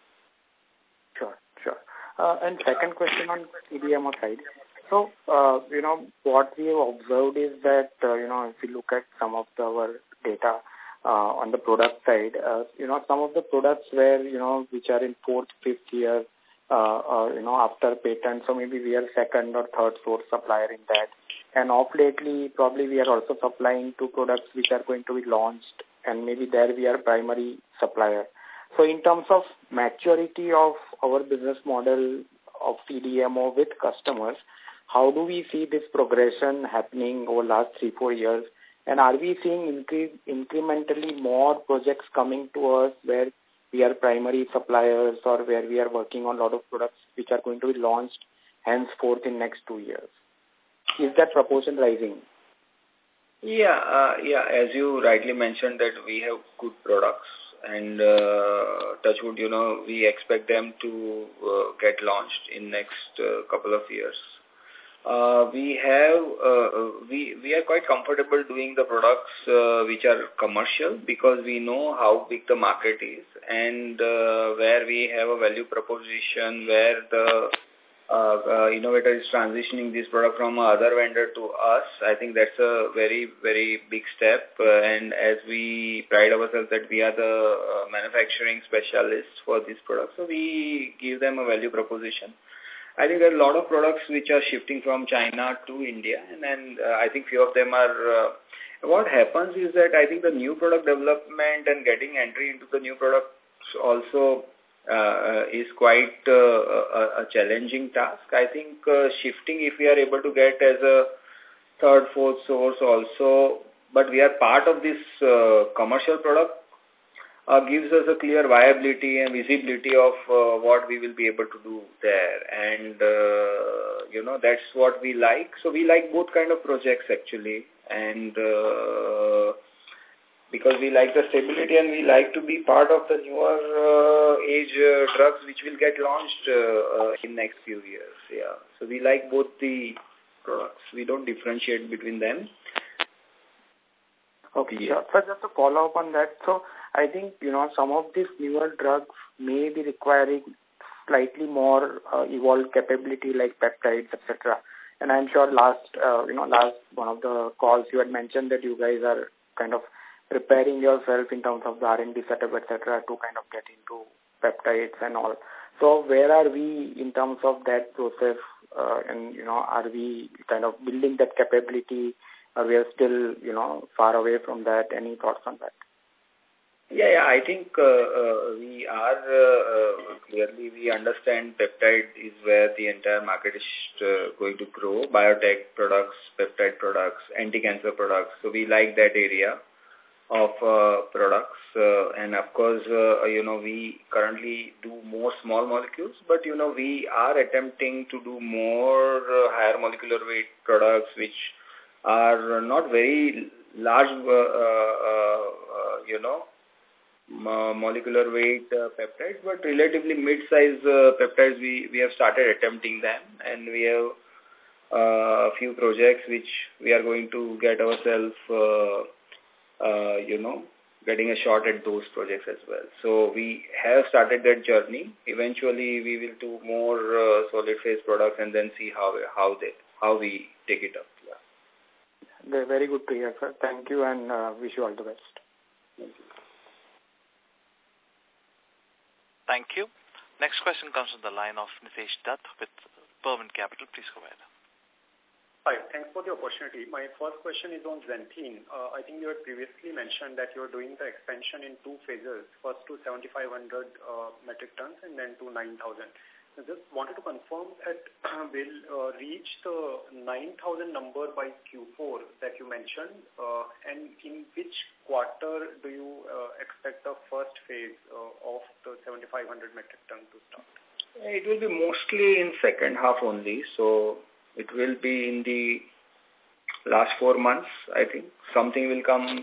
Sure, sure. Uh, and second question on C D M O side. So, uh, you know, what we have observed is that, uh, you know, if you look at some of the, our data uh, on the product side, uh, you know, some of the products where, you know, which are in fourth, fifth year, Uh, uh, you know, after patent, so maybe we are second or third source supplier in that. And off lately, probably we are also supplying to products which are going to be launched, and maybe there we are primary supplier. So in terms of maturity of our business model of C D M O with customers, how do we see this progression happening over last three, four years? And are we seeing incre incrementally more projects coming to us where we are primary suppliers or where we are working on a lot of products which are going to be launched henceforth in next two years? Is that proportion rising? Yeah, uh, yeah. As you rightly mentioned that we have good products and uh, touchwood, you know, we expect them to uh, get launched in next uh, couple of years. Uh, we have, uh, we, we are quite comfortable doing the products uh, which are commercial because we know how big the market is and uh, where we have a value proposition where the uh, uh, innovator is transitioning this product from another vendor to us. I think that's a very, very big step. Uh, and as we pride ourselves that we are the uh, manufacturing specialists for this product, so we give them a value proposition. I think there are a lot of products which are shifting from China to India, and then uh, I think few of them are, uh, what happens is that I think the new product development and getting entry into the new products also uh, is quite uh, a, a challenging task. I think uh, shifting, if we are able to get as a third, fourth source also, but we are part of this uh, commercial product, Uh, gives us a clear viability and visibility of uh, what we will be able to do there. And, uh, you know, that's what we like. So we like both kind of projects actually. And uh, because we like the stability and we like to be part of the newer uh, age uh, drugs which will get launched uh, uh, in next few years. Yeah. So we like both the products. We don't differentiate between them. Okay, yeah. So just to follow up on that, so I think, you know, some of these newer drugs may be requiring slightly more uh, evolved capability like peptides, et cetera. And I'm sure last, uh, you know, last one of the calls you had mentioned that you guys are kind of preparing yourself in terms of the R and D setup, et cetera, to kind of get into peptides and all. So where are we in terms of that process? Uh, and, you know, are we kind of building that capability? Or we are still, you know, far away from that? Any thoughts on that? Yeah, yeah, I think uh, uh, we are, uh, uh, clearly we understand peptide is where the entire market is uh, going to grow, biotech products, peptide products, anti-cancer products. So we like that area of uh, products. Uh, and of course, uh, you know, we currently do more small molecules, but, you know, we are attempting to do more uh, higher molecular weight products, which are not very large, uh, uh, uh, you know, Uh, molecular weight uh, peptides, but relatively mid-size uh, peptides, we, we have started attempting them, and we have uh, a few projects which we are going to get ourselves, uh, uh, you know, getting a shot at those projects as well. So we have started that journey. Eventually, we will do more uh, solid phase products and then see how how they how we take it up. Yeah. They're very good to hear, sir. Thank you, and uh, wish you all the best. Thank you. Thank you. Next question comes from the line of Nitesh Dutt with Pervin Capital. Please go ahead. Hi, thanks for the opportunity. My first question is on xanthin. Uh, I think you had previously mentioned that you're doing the expansion in two phases, first to seventy-five hundred uh, metric tons and then to nine thousand. I just wanted to confirm that we'll uh, reach the nine thousand number by Q four that you mentioned, uh, and in which quarter do you uh, expect the first phase uh, of the seventy-five hundred metric ton to start? It will be mostly in second half only, so it will be in the last four months, I think. Something will come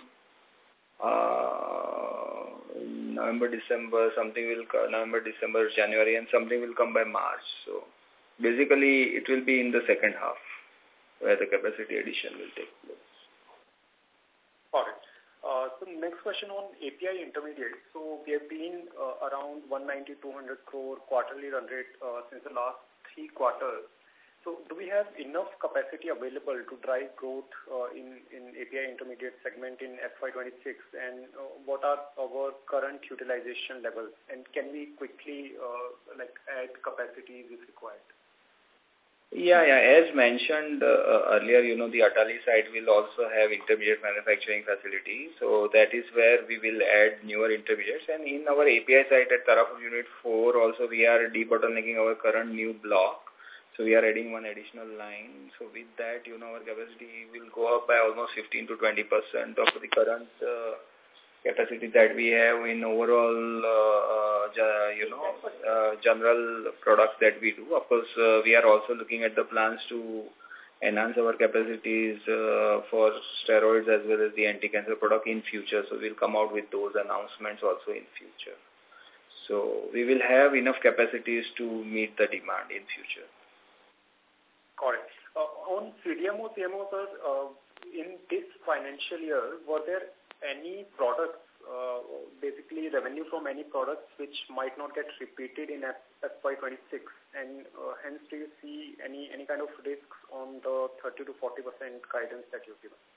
uh, November, December, something will come November, December, January, and something will come by March. So basically, it will be in the second half where the capacity addition will take place. Got it. Uh, so next question on A P I intermediate. So we have been uh, around one ninety to two hundred crore quarterly run rate uh, since the last three quarters. So do we have enough capacity available to drive growth uh, in, in A P I intermediate segment in F Y twenty-six, and uh, what are our current utilization levels, and can we quickly uh, like add capacities if required? Yeah, yeah. As mentioned uh, earlier, you know, the Atali site will also have intermediate manufacturing facility. So that is where we will add newer intermediates. And in our A P I site at Tarapur Unit four also we are debottlenecking our current new block. So we are adding one additional line. So with that, you know, our capacity will go up by almost fifteen to twenty percent of the current uh, capacity that we have in overall, uh, uh, you know, uh, general products that we do. Of course, uh, we are also looking at the plans to enhance our capacities uh, for steroids as well as the anti-cancer product in future. So we'll come out with those announcements also in future. So we will have enough capacities to meet the demand in future. Correct. Uh, on C D M O, C M O, sir, uh, in this financial year, were there any products, uh, basically revenue from any products which might not get repeated in F Y twenty-six, and uh, hence do you see any any kind of risks on the thirty to forty percent guidance that you've given?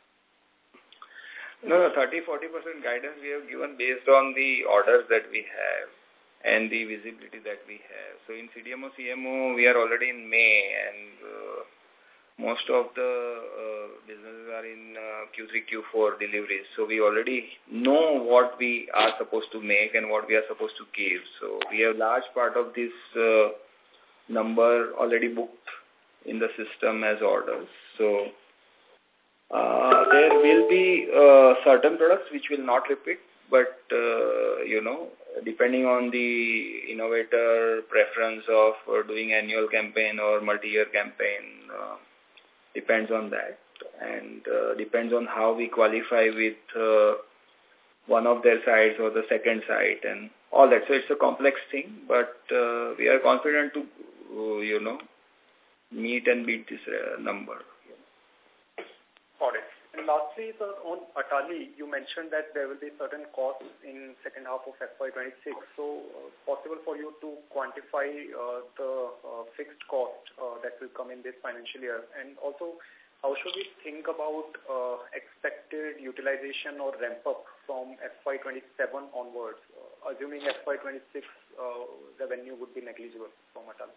No, no, thirty to forty percent guidance we have given based on the orders that we have and the visibility that we have. So in C D M O, C M O, we are already in May, and uh, most of the uh, businesses are in uh, Q three, Q four deliveries. So we already know what we are supposed to make and what we are supposed to give. So we have large part of this uh, number already booked in the system as orders. So uh, there will be uh, certain products which will not repeat, but, uh, you know, depending on the innovator preference of uh, doing annual campaign or multi-year campaign, uh, depends on that, and uh, depends on how we qualify with uh, one of their sites or the second site and all that. So it's a complex thing, but uh, we are confident to, uh, you know, meet and beat this uh, number. Got it. And lastly, sir, on Atali, you mentioned that there will be certain costs in second half of F Y twenty-six. So, uh, possible for you to quantify uh, the uh, fixed cost uh, that will come in this financial year? And also, how should we think about uh, expected utilization or ramp-up from F Y twenty-seven onwards, uh, assuming F Y twenty-six uh, revenue would be negligible from Atali?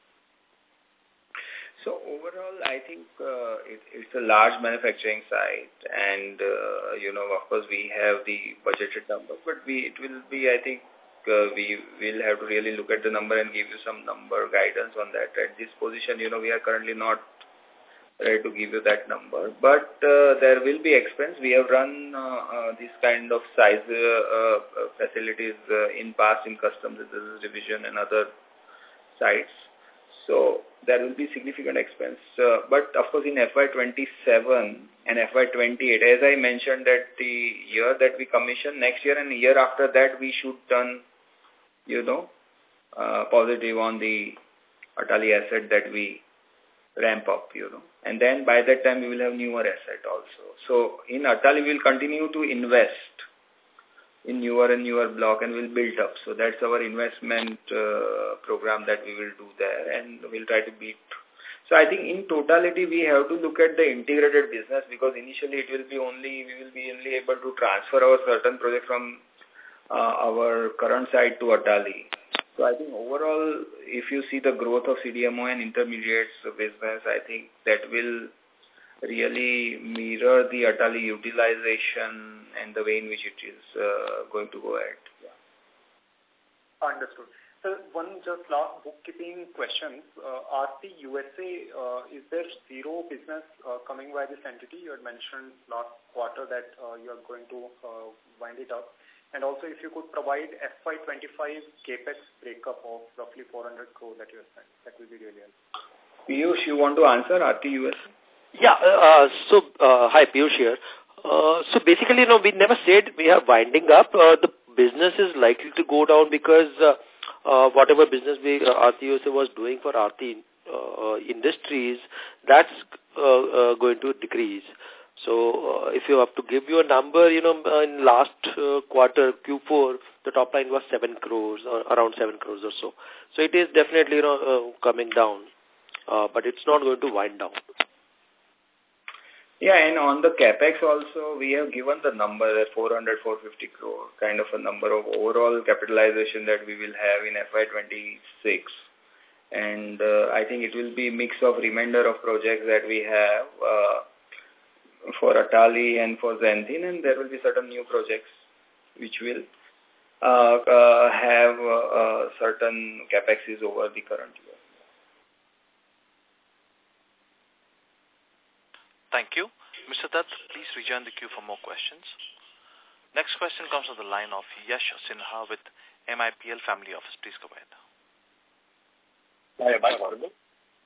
So overall, I think uh, it, it's a large manufacturing site, and uh, you know, of course, we have the budgeted number, but we it will be, I think, uh, we will have to really look at the number and give you some number guidance on that. At this position, you know, we are currently not ready to give you that number, but uh, there will be expense. We have run uh, uh, this kind of size uh, uh, facilities uh, in past in customs division and other sites. So there will be significant expense. Uh, but of course in F Y twenty-seven and F Y twenty-eight, as I mentioned that the year that we commission next year and the year after that we should turn, you know, uh, positive on the Atali asset that we ramp up, you know. And then by that time we will have newer asset also. So in Atali we will continue to invest in newer and newer block and will build up. So that's our investment uh, program that we will do there, and we'll try to beat. So I think in totality we have to look at the integrated business, because initially it will be only, we will be only able to transfer our certain project from uh, our current site to Atali. So I think overall, if you see the growth of C D M O and intermediates business, I think that will really mirror the Atali utilization and the way in which it is uh, going to go ahead. Yeah. Understood. So one just last bookkeeping question. Uh, Aarti U S A, uh, is there zero business uh, coming by this entity? You had mentioned last quarter that uh, you are going to uh, wind it up. And also if you could provide F Y twenty-five CAPEX breakup of roughly four hundred crore that you have spent, that will be really helpful. Piyush, you want to answer Aarti U S A? Yeah, uh, so, uh, hi, Piyush here. Uh, so basically, you know, we never said we are winding up. Uh, the business is likely to go down because uh, uh, whatever business we uh, Aarti U S A was doing for Aarti uh, Industries, that's uh, uh, going to decrease. So uh, if you have to give you a number, you know, uh, in last uh, quarter, Q four, the top line was seven crores, or around seven crores or so. So it is definitely, you know, uh, coming down, uh, but it's not going to wind down. Yeah, and on the CAPEX also, we have given the number that four hundred, four hundred fifty crore, kind of a number of overall capitalization that we will have in F Y twenty-six. And uh, I think it will be a mix of remainder of projects that we have uh, for Atali and for Xanthine, and there will be certain new projects which will uh, uh, have uh, uh, certain CAPEXs over the current year. Thank you. Mister Dutt, please rejoin the queue for more questions. Next question comes from the line of Yash Sinha with M I P L Family Office. Please go ahead. Hi, am I audible?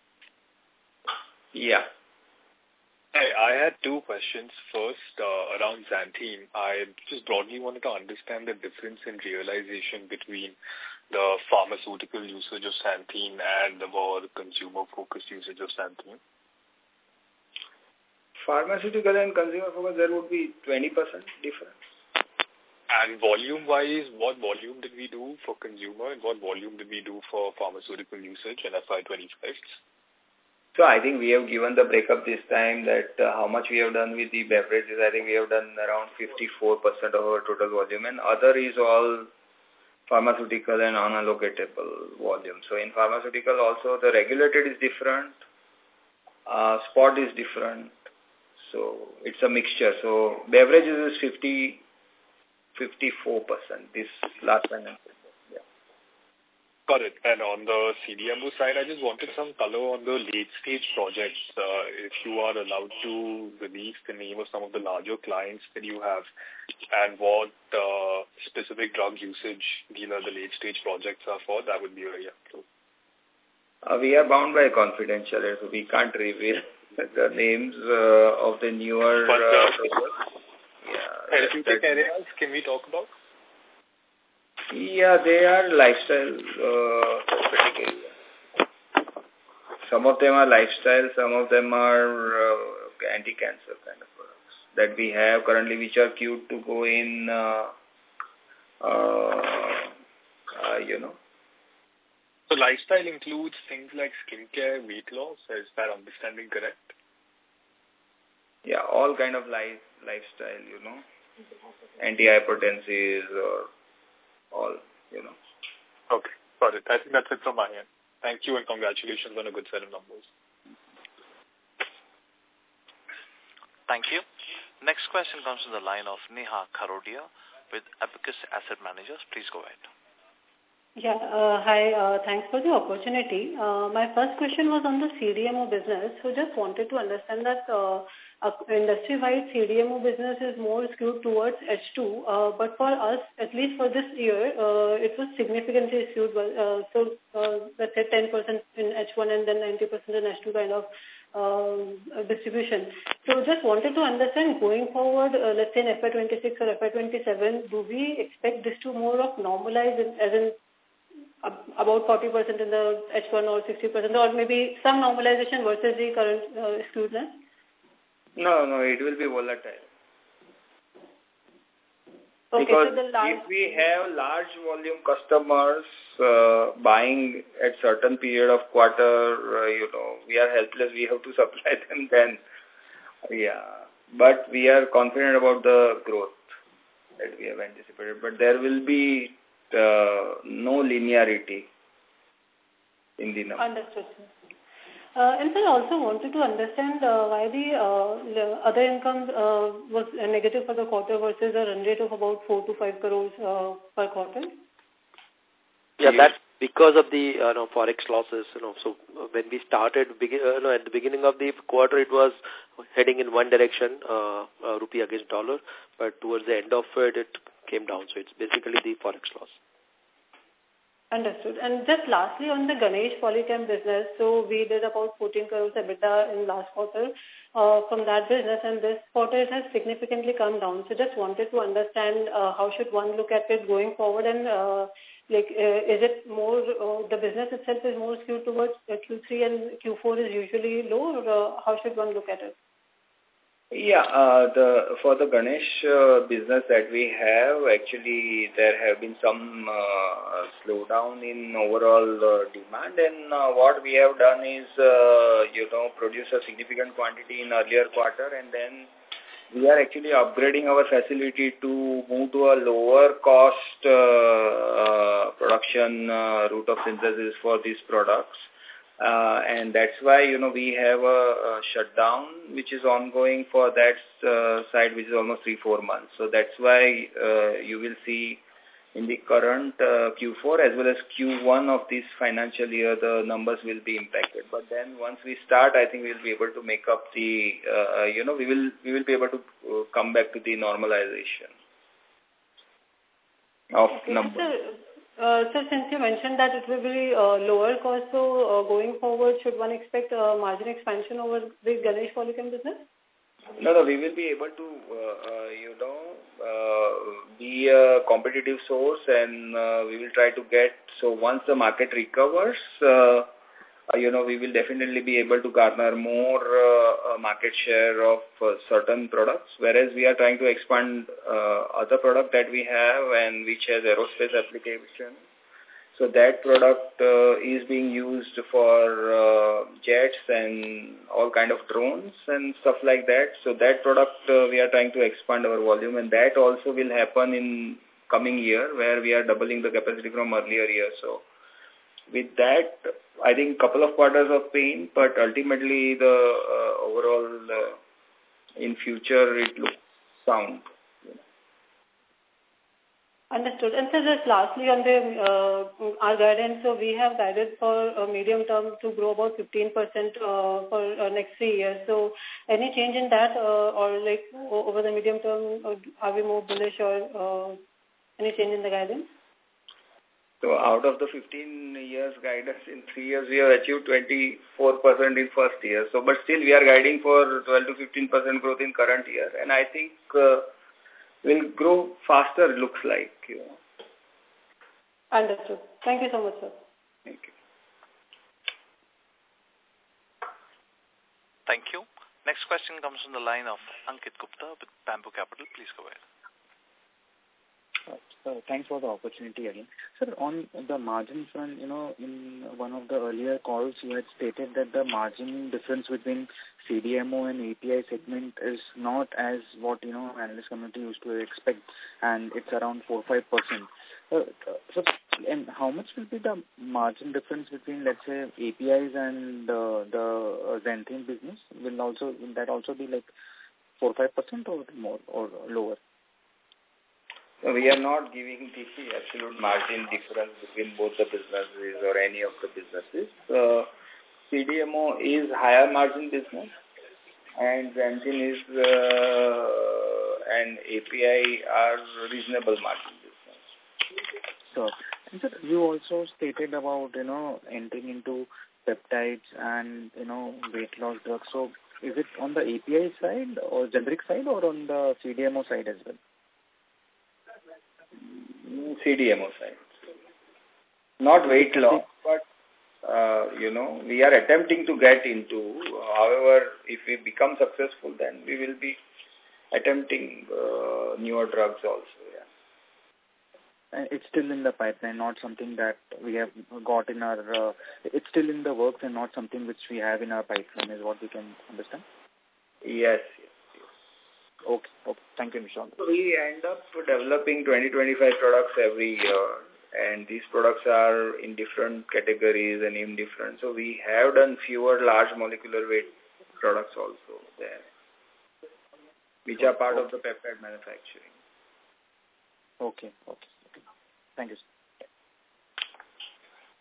Yeah. Hi, I had two questions. First, uh, around Xanthine. I just broadly wanted to understand the difference in realization between the pharmaceutical usage of Xanthine and the more consumer-focused usage of Xanthine. Pharmaceutical and consumer focus, there would be twenty percent difference. And volume-wise, what volume did we do for consumer and what volume did we do for pharmaceutical usage in F Y twenty-five? So I think we have given the breakup this time that uh, how much we have done with the beverages. I think we have done around fifty-four percent of our total volume, and other is all pharmaceutical and unallocatable volume. So in pharmaceutical also, the regulated is different, uh, spot is different. So it's a mixture. So beverages is fifty, fifty-four percent this last financial year. Yeah. Got it. And on the C D M O side, I just wanted some color on the late-stage projects. Uh, if you are allowed to release the name of some of the larger clients that you have and what uh, specific drug usage these are the late-stage projects are for, that would be very helpful. Uh, we are bound by confidentiality, so we can't reveal the names uh, of the newer but, uh, uh, projects. Yeah, therapeutic areas, can we talk about? Yeah, they are lifestyle uh, therapeutic areas. Some of them are lifestyle, some of them are uh, anti-cancer kind of products that we have currently, which are queued to go in, uh, uh, uh, you know. So lifestyle includes things like skincare, weight loss. Is that understanding correct? Yeah, all kind of life lifestyle, you know, antihypertensives or all, you know. Okay, got it. I think that's it from my end. Thank you and congratulations on a good set of numbers. Thank you. Next question comes from the line of Neha Kharodia with Abacus Asset Managers. Please go ahead. Yeah, uh, hi, uh, thanks for the opportunity. Uh, my first question was on the C D M O business. So just wanted to understand that uh, uh, industry-wide C D M O business is more skewed towards H two, uh, but for us, at least for this year, uh, it was significantly skewed. Uh, so uh, let's say ten percent in H one and then ninety percent in H two kind of uh, distribution. So just wanted to understand going forward, uh, let's say in F Y twenty-six or F Y twenty-seven, do we expect this to more of normalize in, as in about forty percent in the H one or sixty percent, or maybe some normalization versus the current uh, skewedness? No, no, it will be volatile. Okay, because so the large... if we have large volume customers uh, buying at certain period of quarter, uh, you know, we are helpless. We have to supply them then. Yeah, but we are confident about the growth that we have anticipated. But there will be Uh, no linearity in the number. Understood, sir. Uh, and sir, also wanted to understand uh, why the uh, other income uh, was negative for the quarter versus a run rate of about four to five crores uh, per quarter. Yeah, that because of the uh, you know, forex losses. You know, so when we started begin, uh, you know, at the beginning of the quarter, it was heading in one direction, uh, uh, rupee against dollar, but towards the end of it, it came down. So it's basically the forex loss. Understood. And just lastly, on the Ganesh Polychem business, so we did about fourteen crores EBITDA in last quarter uh, from that business, and this quarter it has significantly come down. So just wanted to understand uh, how should one look at it going forward, and uh, like uh, is it more, uh, the business itself is more skewed towards uh, Q three and Q four is usually low, or uh, how should one look at it? Yeah, uh, the for the Ganesh uh, business that we have, actually there have been some uh, slowdown in overall uh, demand, and uh, what we have done is, uh, you know, produce a significant quantity in earlier quarter, and then we are actually upgrading our facility to move to a lower cost uh, uh, production uh, route of synthesis for these products. Uh, and that's why, you know, we have a, a shutdown which is ongoing for that uh, side, which is almost three, four months. So that's why uh, you will see in the current uh, Q four as well as Q one of this financial year, the numbers will be impacted. But then once we start, I think we'll be able to make up the, uh, you know, we will we will be able to uh, come back to the normalization of okay, numbers. Uh, so since you mentioned that it will be uh, lower cost, so uh, going forward, should one expect uh, margin expansion over the Ganesh Polychem business? No, no, we will be able to, uh, uh, you know, uh, be a competitive source, and uh, we will try to get, so once the market recovers, uh, uh, you know, we will definitely be able to garner more uh, uh, market share of uh, certain products, whereas we are trying to expand uh, other product that we have and which has aerospace application. So that product uh, is being used for uh, jets and all kind of drones and stuff like that. So that product uh, we are trying to expand our volume, and that also will happen in coming year, where we are doubling the capacity from earlier year. So with that, I think couple of quarters of pain, but ultimately the uh, overall uh, in future it looks sound. Understood. And so just lastly on the uh, our guidance, so we have guided for a medium term to grow about fifteen percent uh, for uh, next three years. So any change in that uh, or like over the medium term, are we more bullish, or uh, any change in the guidance? So out of the fifteen years guidance, in three years we have achieved twenty-four percent in first year. So but still we are guiding for twelve to fifteen percent growth in current year. And I think uh, will grow faster, looks like. You know. Understood. Thank you so much, sir. Thank you. Thank you. Next question comes from the line of Ankit Gupta with Bamboo Capital. Please go ahead. Uh, thanks for the opportunity again. Sir, on the margin front, you know, in one of the earlier calls, you had stated that the margin difference between C D M O and A P I segment is not as what, you know, analyst community used to expect, and it's around four to five percent. Uh, so, and how much will be the margin difference between, let's say, A P Is and uh, the uh, Xanthene business? Will also will that also be like four to five percent or more or lower? So we are not giving the absolute margin difference between both the businesses or any of the businesses. Uh, C D M O is higher margin business, and Xanthene is uh, and A P I are reasonable margin business. So, and sir, you also stated about, you know, entering into peptides and, you know, weight loss drugs. So is it on the A P I side or generic side or on the C D M O side as well? C D M O side. Not weight loss, but, uh, you know, we are attempting to get into. However, if we become successful, then we will be attempting uh, newer drugs also, yeah. And it's still in the pipeline, not something that we have got in our, uh, it's still in the works and not something which we have in our pipeline is what we can understand? Yes, yes. Okay, okay. Thank you, Nishant. We end up developing twenty to twenty-five products every year, and these products are in different categories and in different. So we have done fewer large molecular weight products also there, which are part of the peptide manufacturing. Okay, okay, okay. Thank you, sir.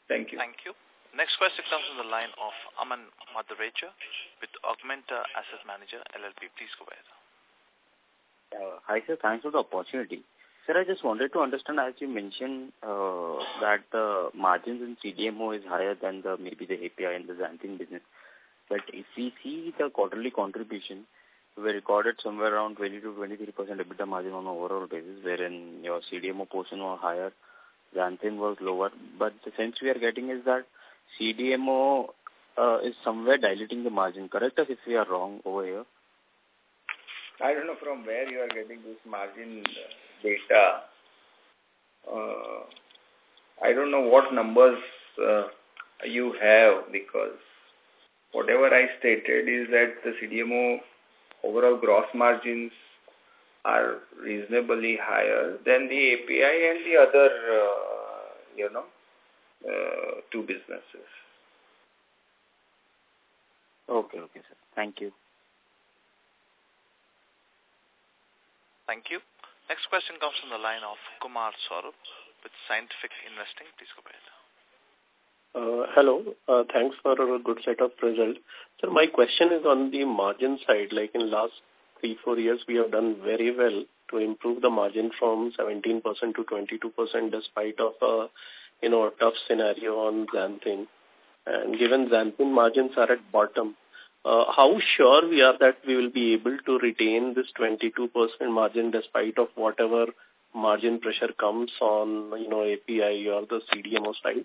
Thank you. Thank you. Next question comes from the line of Aman Madhavecha with Augmenta Asset Manager, L L P. Please go ahead. Uh, hi, sir. Thanks for the opportunity. Sir, I just wanted to understand, as you mentioned, uh, that the margins in C D M O is higher than the maybe the A P I and the xanthan business. But if we see the quarterly contribution, we recorded somewhere around twenty to twenty-three percent EBITDA margin on an overall basis, wherein your C D M O portion was higher, xanthan was lower. But the sense we are getting is that C D M O uh, is somewhere diluting the margin. Correct us if we are wrong over here. I don't know from where you are getting this margin data. Uh, I don't know what numbers uh, you have, because whatever I stated is that the C D M O overall gross margins are reasonably higher than the A P I and the other, uh, you know, uh, two businesses. Okay, okay, sir. Thank you. Thank you. Next question comes from the line of Kumar Saurabh with Scientific Investing. Please go ahead. Uh, hello. Uh, thanks for a good set of results. Sir, my question is on the margin side. Like in last three, four years, we have done very well to improve the margin from seventeen percent to twenty-two percent despite of a, you know, a tough scenario on xanthan. And given xanthan margins are at bottom, uh, how sure we are that we will be able to retain this twenty-two percent margin despite of whatever margin pressure comes on, you know, A P I or the C D M O side?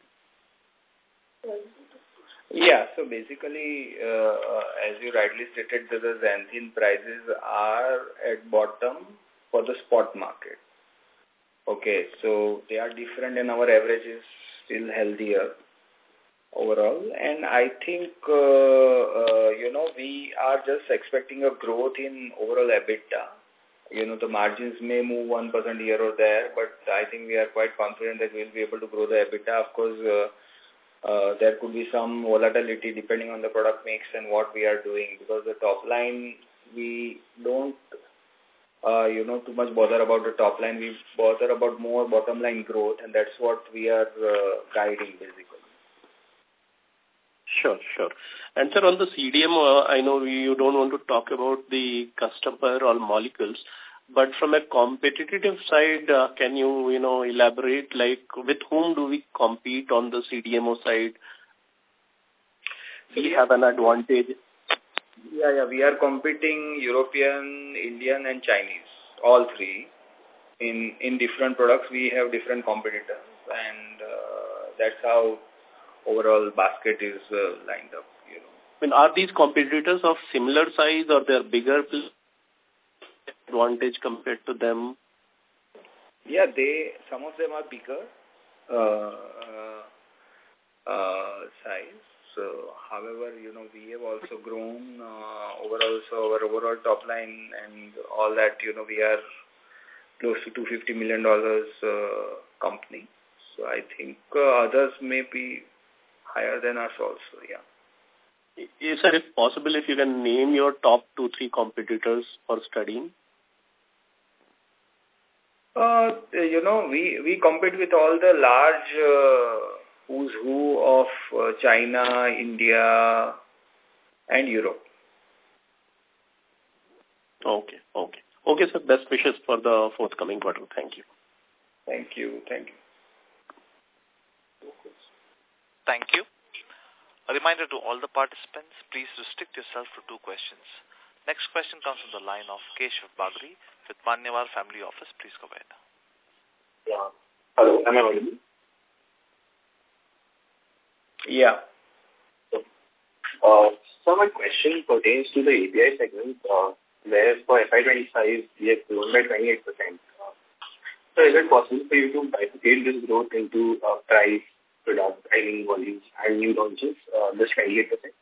Yeah, so basically, uh, as you rightly stated, that the xanthan prices are at bottom for the spot market. Okay, so they are different and our average is still healthier overall. And I think, uh, uh, you know, we are just expecting a growth in overall EBITDA. You know, the margins may move one percent here or there, but I think we are quite confident that we will be able to grow the EBITDA. Of course, uh, Uh, there could be some volatility depending on the product mix and what we are doing, because the top line, we don't, uh, you know, too much bother about the top line. We bother about more bottom line growth, and that's what we are uh, guiding basically. Sure, sure. And sir, on the C D M O, I know you don't want to talk about the customer or molecules, but from a competitive side, uh, can you, you know, elaborate, like, with whom do we compete on the C D M O side? We have an advantage. Yeah, yeah, we are competing European, Indian, and Chinese, all three. In in different products, we have different competitors, and uh, that's how overall basket is uh, lined up, you know. I mean, are these competitors of similar size or they're bigger advantage compared to them? Yeah, they, some of them are bigger uh, uh, uh, size. So, however, you know, we have also grown uh, overall, so our overall top line and all that, you know, we are close to two hundred fifty million dollars uh, company. So, I think uh, others may be higher than us also, yeah. Yes, sir, if possible, if you can name your top two, three competitors for studying. Uh, you know, we, we compete with all the large uh, who's who of uh, China, India, and Europe. Okay, okay. Okay, sir, best wishes for the forthcoming quarter. Thank you. Thank you, thank you. Thank you. A reminder to all the participants, please restrict yourself to two questions. Next question comes from the line of Keshav Bagri with Manyavar Family Office. Please go ahead. Yeah. Hello, am I audible? Yeah. Uh, so my question pertains to the A P I segment, uh, where for F Y twenty-five we have grown by twenty-eight percent. Uh, so is it possible for you to bifurcate this growth into uh, price, product, pricing, volumes, and new launches, uh, this twenty-eight percent?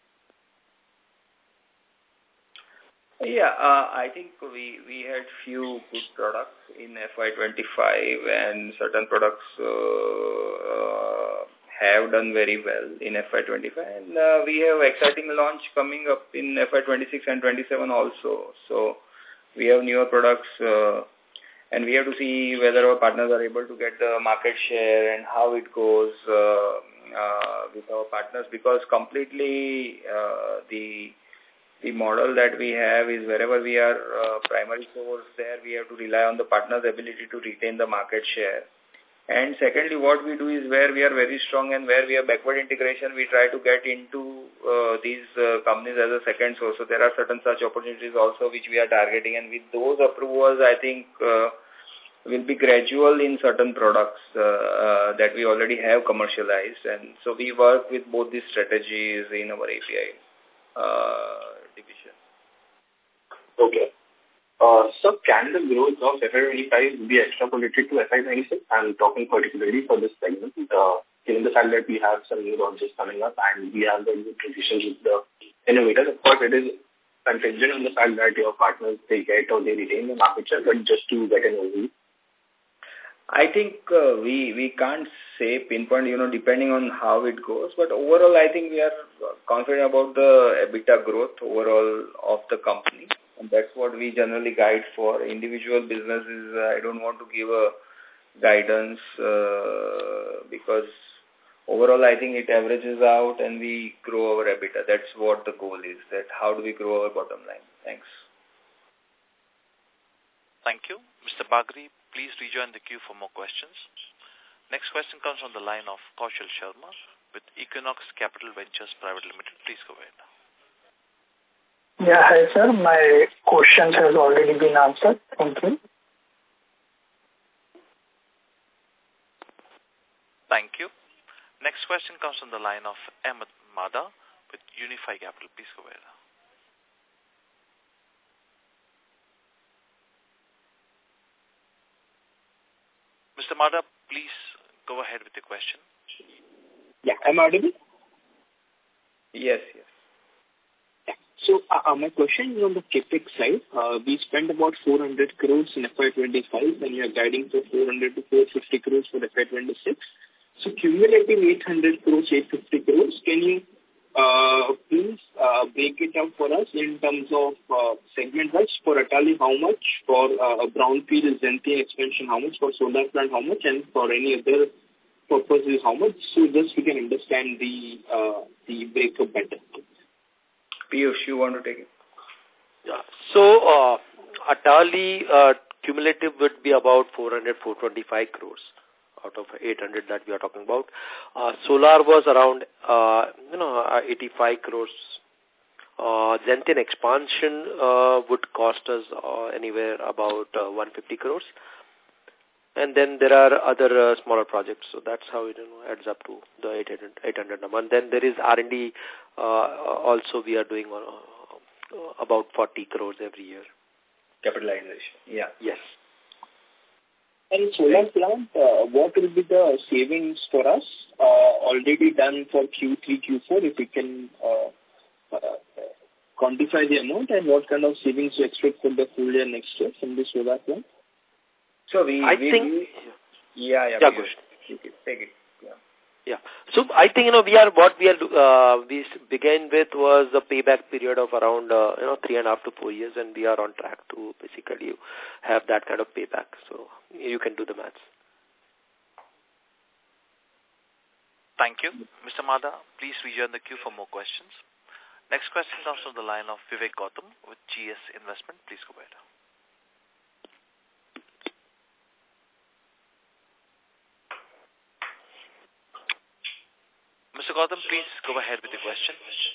Yeah, uh, I think we, we had few good products in F Y twenty-five, and certain products uh, uh, have done very well in F Y twenty-five, and uh, we have exciting launch coming up in F Y twenty-six and twenty-seven also. So we have newer products uh, And we have to see whether our partners are able to get the market share and how it goes uh, uh, with our partners, because completely uh, the the model that we have is wherever we are uh, primary source, there we have to rely on the partner's ability to retain the market share. And secondly, what we do is where we are very strong and where we have backward integration, we try to get into uh, these uh, companies as a second source. So there are certain such opportunities also which we are targeting, and with those approvals, I think uh, will be gradual in certain products uh, uh, that we already have commercialized. And so we work with both these strategies in our A P I uh, division. Okay. Uh, so can the growth of F Y twenty-five be extrapolated to F Y twenty-six? I'm talking particularly for this segment, uh, given the fact that we have some new launches coming up and we have the new transitions with the innovators. Of course, it is contingent on the fact that your partners, they get or they retain the market share, but just to get an overview. I think uh, we we can't say pinpoint, you know, depending on how it goes. But overall, I think we are confident about the EBITDA growth overall of the company. And that's what we generally guide for. Individual businesses, uh, I don't want to give a guidance uh, because overall I think it averages out and we grow our EBITDA. That's what the goal is, that how do we grow our bottom line. Thanks. Thank you. Mister Bagri, please rejoin the queue for more questions. Next question comes on the line of Kaushal Sharma with Equinox Capital Ventures Private Limited. Please go ahead. Yeah, hi sir. My questions has already been answered. Thank you. Thank you. Next question comes on the line of Ahmed Mada with Unify Capital. Please go ahead. Mister Mada, please go ahead with the question. Yeah, am I audible? Yes, yes. So uh, my question is on the CapEx side. Uh, we spent about four hundred crores in F Y twenty-five and we are guiding for four hundred to four hundred fifty crores for F Y twenty-six. So cumulative eight hundred crores, eight hundred fifty crores. Can you uh, please uh, break it up for us in terms of uh, segment-wise? For Atali, how much? For uh, Brownfield Zenthi expansion, how much? For solar plant, how much? And for any other purposes, how much? So just we can understand the uh, the breakup better. Piyush, you want to take it? Yeah. So, uh, Atali uh, cumulative would be about four hundred, four hundred twenty-five crores out of eight hundred that we are talking about. Uh, solar was around, uh, you know, eighty-five crores. Uh, Zentin expansion uh, would cost us uh, anywhere about uh, one hundred fifty crores. And then there are other uh, smaller projects. So that's how it you know, adds up to the eight hundred, eight hundred number. And then there is R and D uh, also we are doing uh, about forty crores every year. Capitalization. Yeah. Yes. And solar plant, uh, what will be the savings for us uh, already done for Q three, Q four, if we can uh, uh, quantify the amount, and what kind of savings you expect for the full year next year from the solar plant? So we, I we, think, we yeah, yeah, yeah, we, take it, take it, yeah. Yeah. So I think, you know, we are, what we are, uh, we began with was a payback period of around, uh, you know, three and a half to four years, and we are on track to basically have that kind of payback. So you can do the maths. Thank you. Mister Mada, please rejoin the queue for more questions. Next question comes from the line of Vivek Gautam with G S Investment. Please go ahead. Mister Gautam, please go ahead with the question.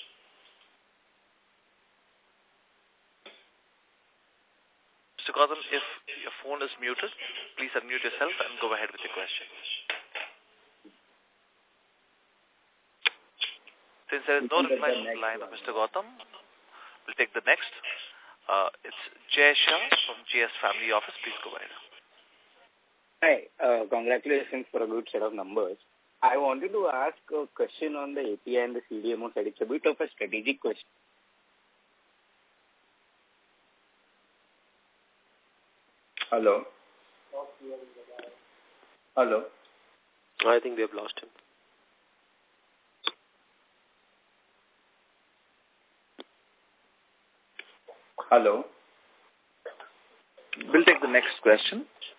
Mister Gautam, if your phone is muted, please unmute yourself and go ahead with the question. Since there is no reply from the line of Mister Gautam, we'll take the next. Uh, it's Jay Shah from G S Family Office. Please go ahead. Hi, uh, congratulations for a good set of numbers. I wanted to ask a question on the A P I and the C D M O side. It's a bit of a strategic question. Hello. Hello. I think we have lost him. Hello. We'll take the next question.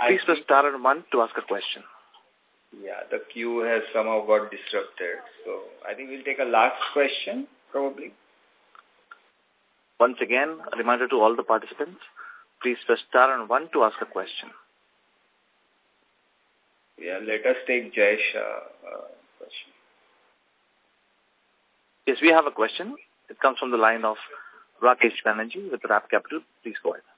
Please press star and one to ask a question. Yeah, the queue has somehow got disrupted. So I think we'll take a last question, probably. Once again, a reminder to all the participants, please press star and one to ask a question. Yeah, let us take Jayesh uh, question. Yes, we have a question. It comes from the line of Rakesh Banerjee with R A P Capital. Please go ahead.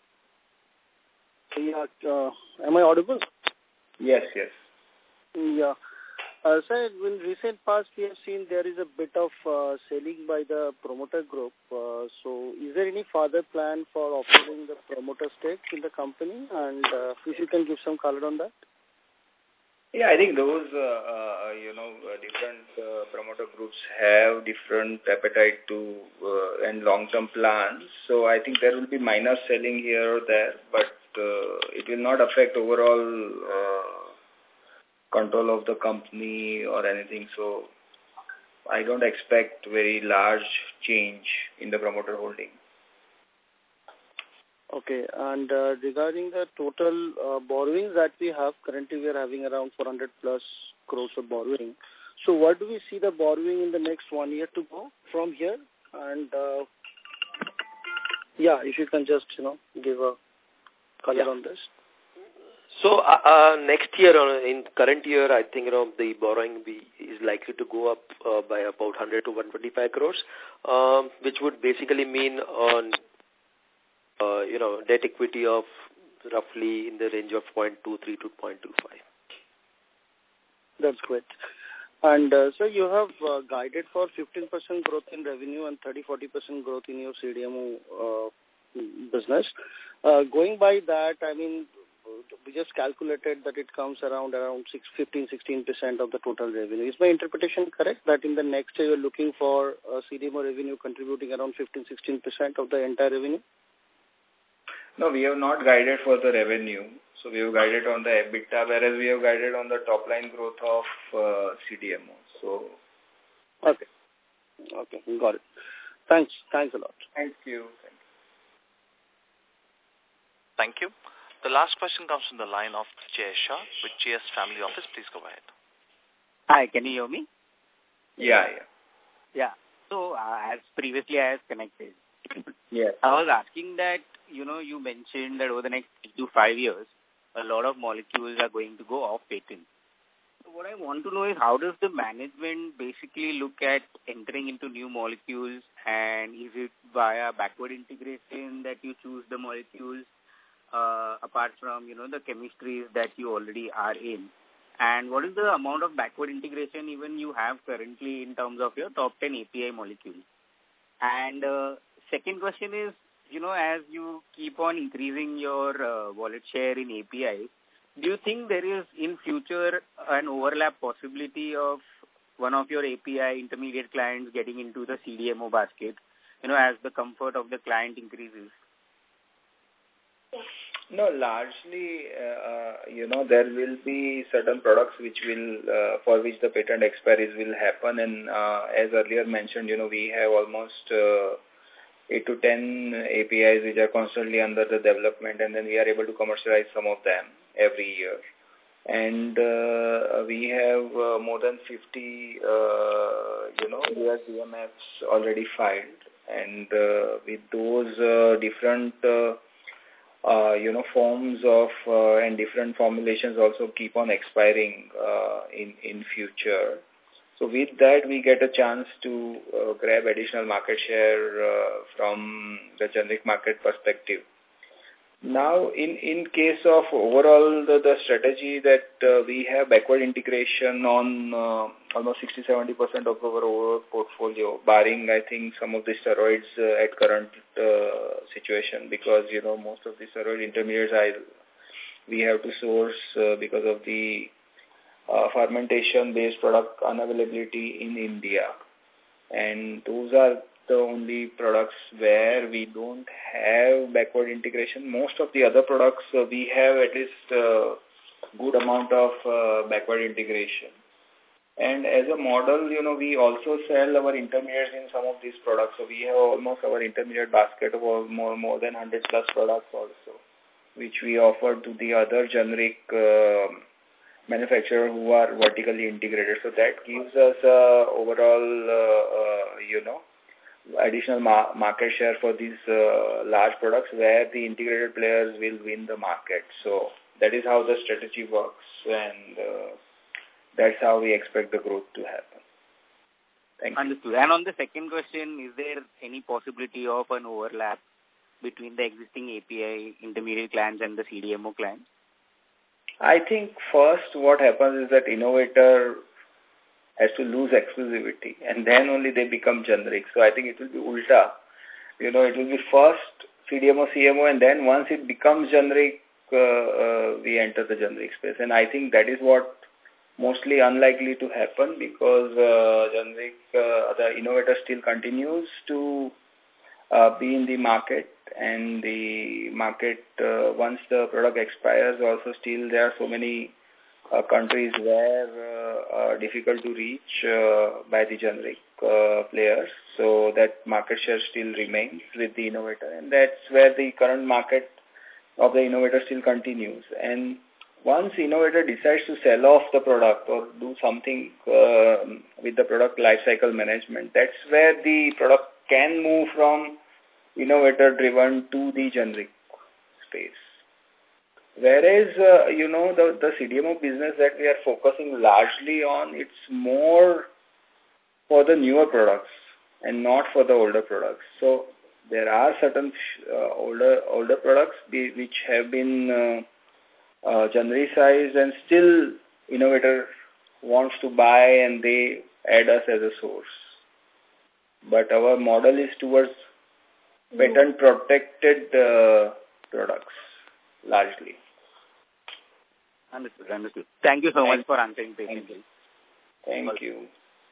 Yeah, uh, am I audible? Yes, yes. Yeah. Uh, sir, in recent past, we have seen there is a bit of uh, selling by the promoter group. Uh, so, is there any further plan for offering the promoter stake in the company? And uh, if you can give some color on that. Yeah, I think those, uh, uh, you know, uh, different uh, promoter groups have different appetite to uh, and long-term plans. So, I think there will be minor selling here or there, but uh, it will not affect overall uh, control of the company or anything. So I don't expect very large change in the promoter holding. Okay. And uh, regarding the total uh, borrowings that we have, currently we are having around four hundred plus crores of borrowing. So what do we see the borrowing in the next one year to go from here? And uh, yeah, if you can just, you know, give a color yeah. on this. So uh, uh, next year, uh, in current year, I think you know the borrowing be, is likely to go up uh, by about one hundred to one hundred twenty-five crores, um, which would basically mean on uh, you know debt equity of roughly in the range of zero point two three to zero point two five. That's great. And uh, so you have uh, guided for fifteen percent growth in revenue and thirty to forty percent growth in your C D M O uh, business. Uh, going by that, I mean, we just calculated that it comes around around fifteen to sixteen percent of the total revenue. Is my interpretation correct that in the next year you're looking for uh, C D M O revenue contributing around fifteen to sixteen percent of the entire revenue? No, we have not guided for the revenue. So we have guided on the EBITDA, whereas we have guided on the top line growth of uh, C D M O. So, okay. Okay, got it. Thanks. Thanks a lot. Thank you. Thank you. Thank you. The last question comes from the line of Jay Shah with J S Family Office. Please go ahead. Hi, can you hear me? Yeah, yeah. Yeah. So, uh, as previously I have connected. Yes. I was asking that, you know, you mentioned that over the next three to five years, a lot of molecules are going to go off patent. So what I want to know is how does the management basically look at entering into new molecules, and is it via backward integration that you choose the molecules? Uh, apart from, you know, the chemistries that you already are in? And what is the amount of backward integration even you have currently in terms of your top ten A P I molecules? And uh, second question is, you know, as you keep on increasing your uh, wallet share in A P Is, do you think there is in future an overlap possibility of one of your A P I intermediate clients getting into the C D M O basket, you know, as the comfort of the client increases? No, largely, uh, you know, there will be certain products which will, uh, for which the patent expiries will happen. And uh, as earlier mentioned, you know, we have almost uh, eight to ten A P Is which are constantly under the development, and then we are able to commercialize some of them every year. And uh, we have uh, more than fifty, uh, you know, U S D M Fs already filed. And uh, with those uh, different uh, Uh, you know, forms of uh, and different formulations also keep on expiring uh, in, in future. So with that, we get a chance to uh, grab additional market share uh, from the generic market perspective. Now, in, in case of overall the, the strategy that uh, we have backward integration on uh, almost sixty to seventy percent of our overall portfolio, barring, I think, some of the steroids uh, at current uh, situation, because, you know, most of the steroid intermediates I, we have to source uh, because of the uh, fermentation-based product unavailability in India. And those are the only products where we don't have backward integration. Most of the other products, uh, we have at least a good amount of uh, backward integration. And as a model, you know, we also sell our intermediates in some of these products. So we have almost our intermediate basket of more, more than one hundred plus products also. which we offer to the other generic uh, manufacturer who are vertically integrated. So that gives us uh, overall, uh, uh, you know, additional ma market share for these uh, large products where the integrated players will win the market. So that is how the strategy works, and uh, that's how we expect the growth to happen. Thank Understood. you. And on the second question, is there any possibility of an overlap between the existing A P I intermediate clients and the C D M O clients? I think first what happens is that innovator has to lose exclusivity, and then only they become generic. So I think it will be ulta. You know, it will be first C D M O, C M O, and then once it becomes generic, uh, uh, we enter the generic space. And I think that is what mostly unlikely to happen, because uh, generic, uh, the innovator still continues to uh, be in the market, and the market, uh, once the product expires, also still there are so many uh, countries where uh, are difficult to reach uh, by the generic uh, players. So that market share still remains with the innovator, and that's where the current market of the innovator still continues. And once innovator decides to sell off the product or do something uh, with the product lifecycle management, that's where the product can move from innovator driven to the generic space. Whereas, uh, you know, the, the C D M O business that we are focusing largely on, it's more for the newer products and not for the older products. So there are certain uh, older older products be, which have been uh, uh, genericized, and still innovator wants to buy and they add us as a source. But our model is towards patent protected uh, products largely. Understood, understood. Thank you so Thank much for answering patiently. Thank you.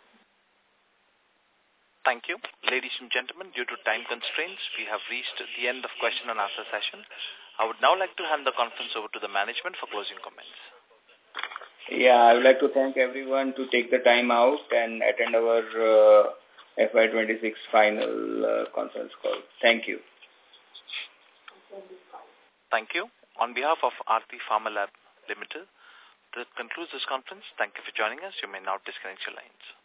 Thank you. Ladies and gentlemen, due to time constraints, we have reached the end of question and answer session. I would now like to hand the conference over to the management for closing comments. Yeah, I would like to thank everyone to take the time out and attend our uh, F Y twenty-six final uh, conference call. Thank you. Thank you. On behalf of Aarti Pharma Lab Limited, this concludes this conference. Thank you for joining us. You may now disconnect your lines.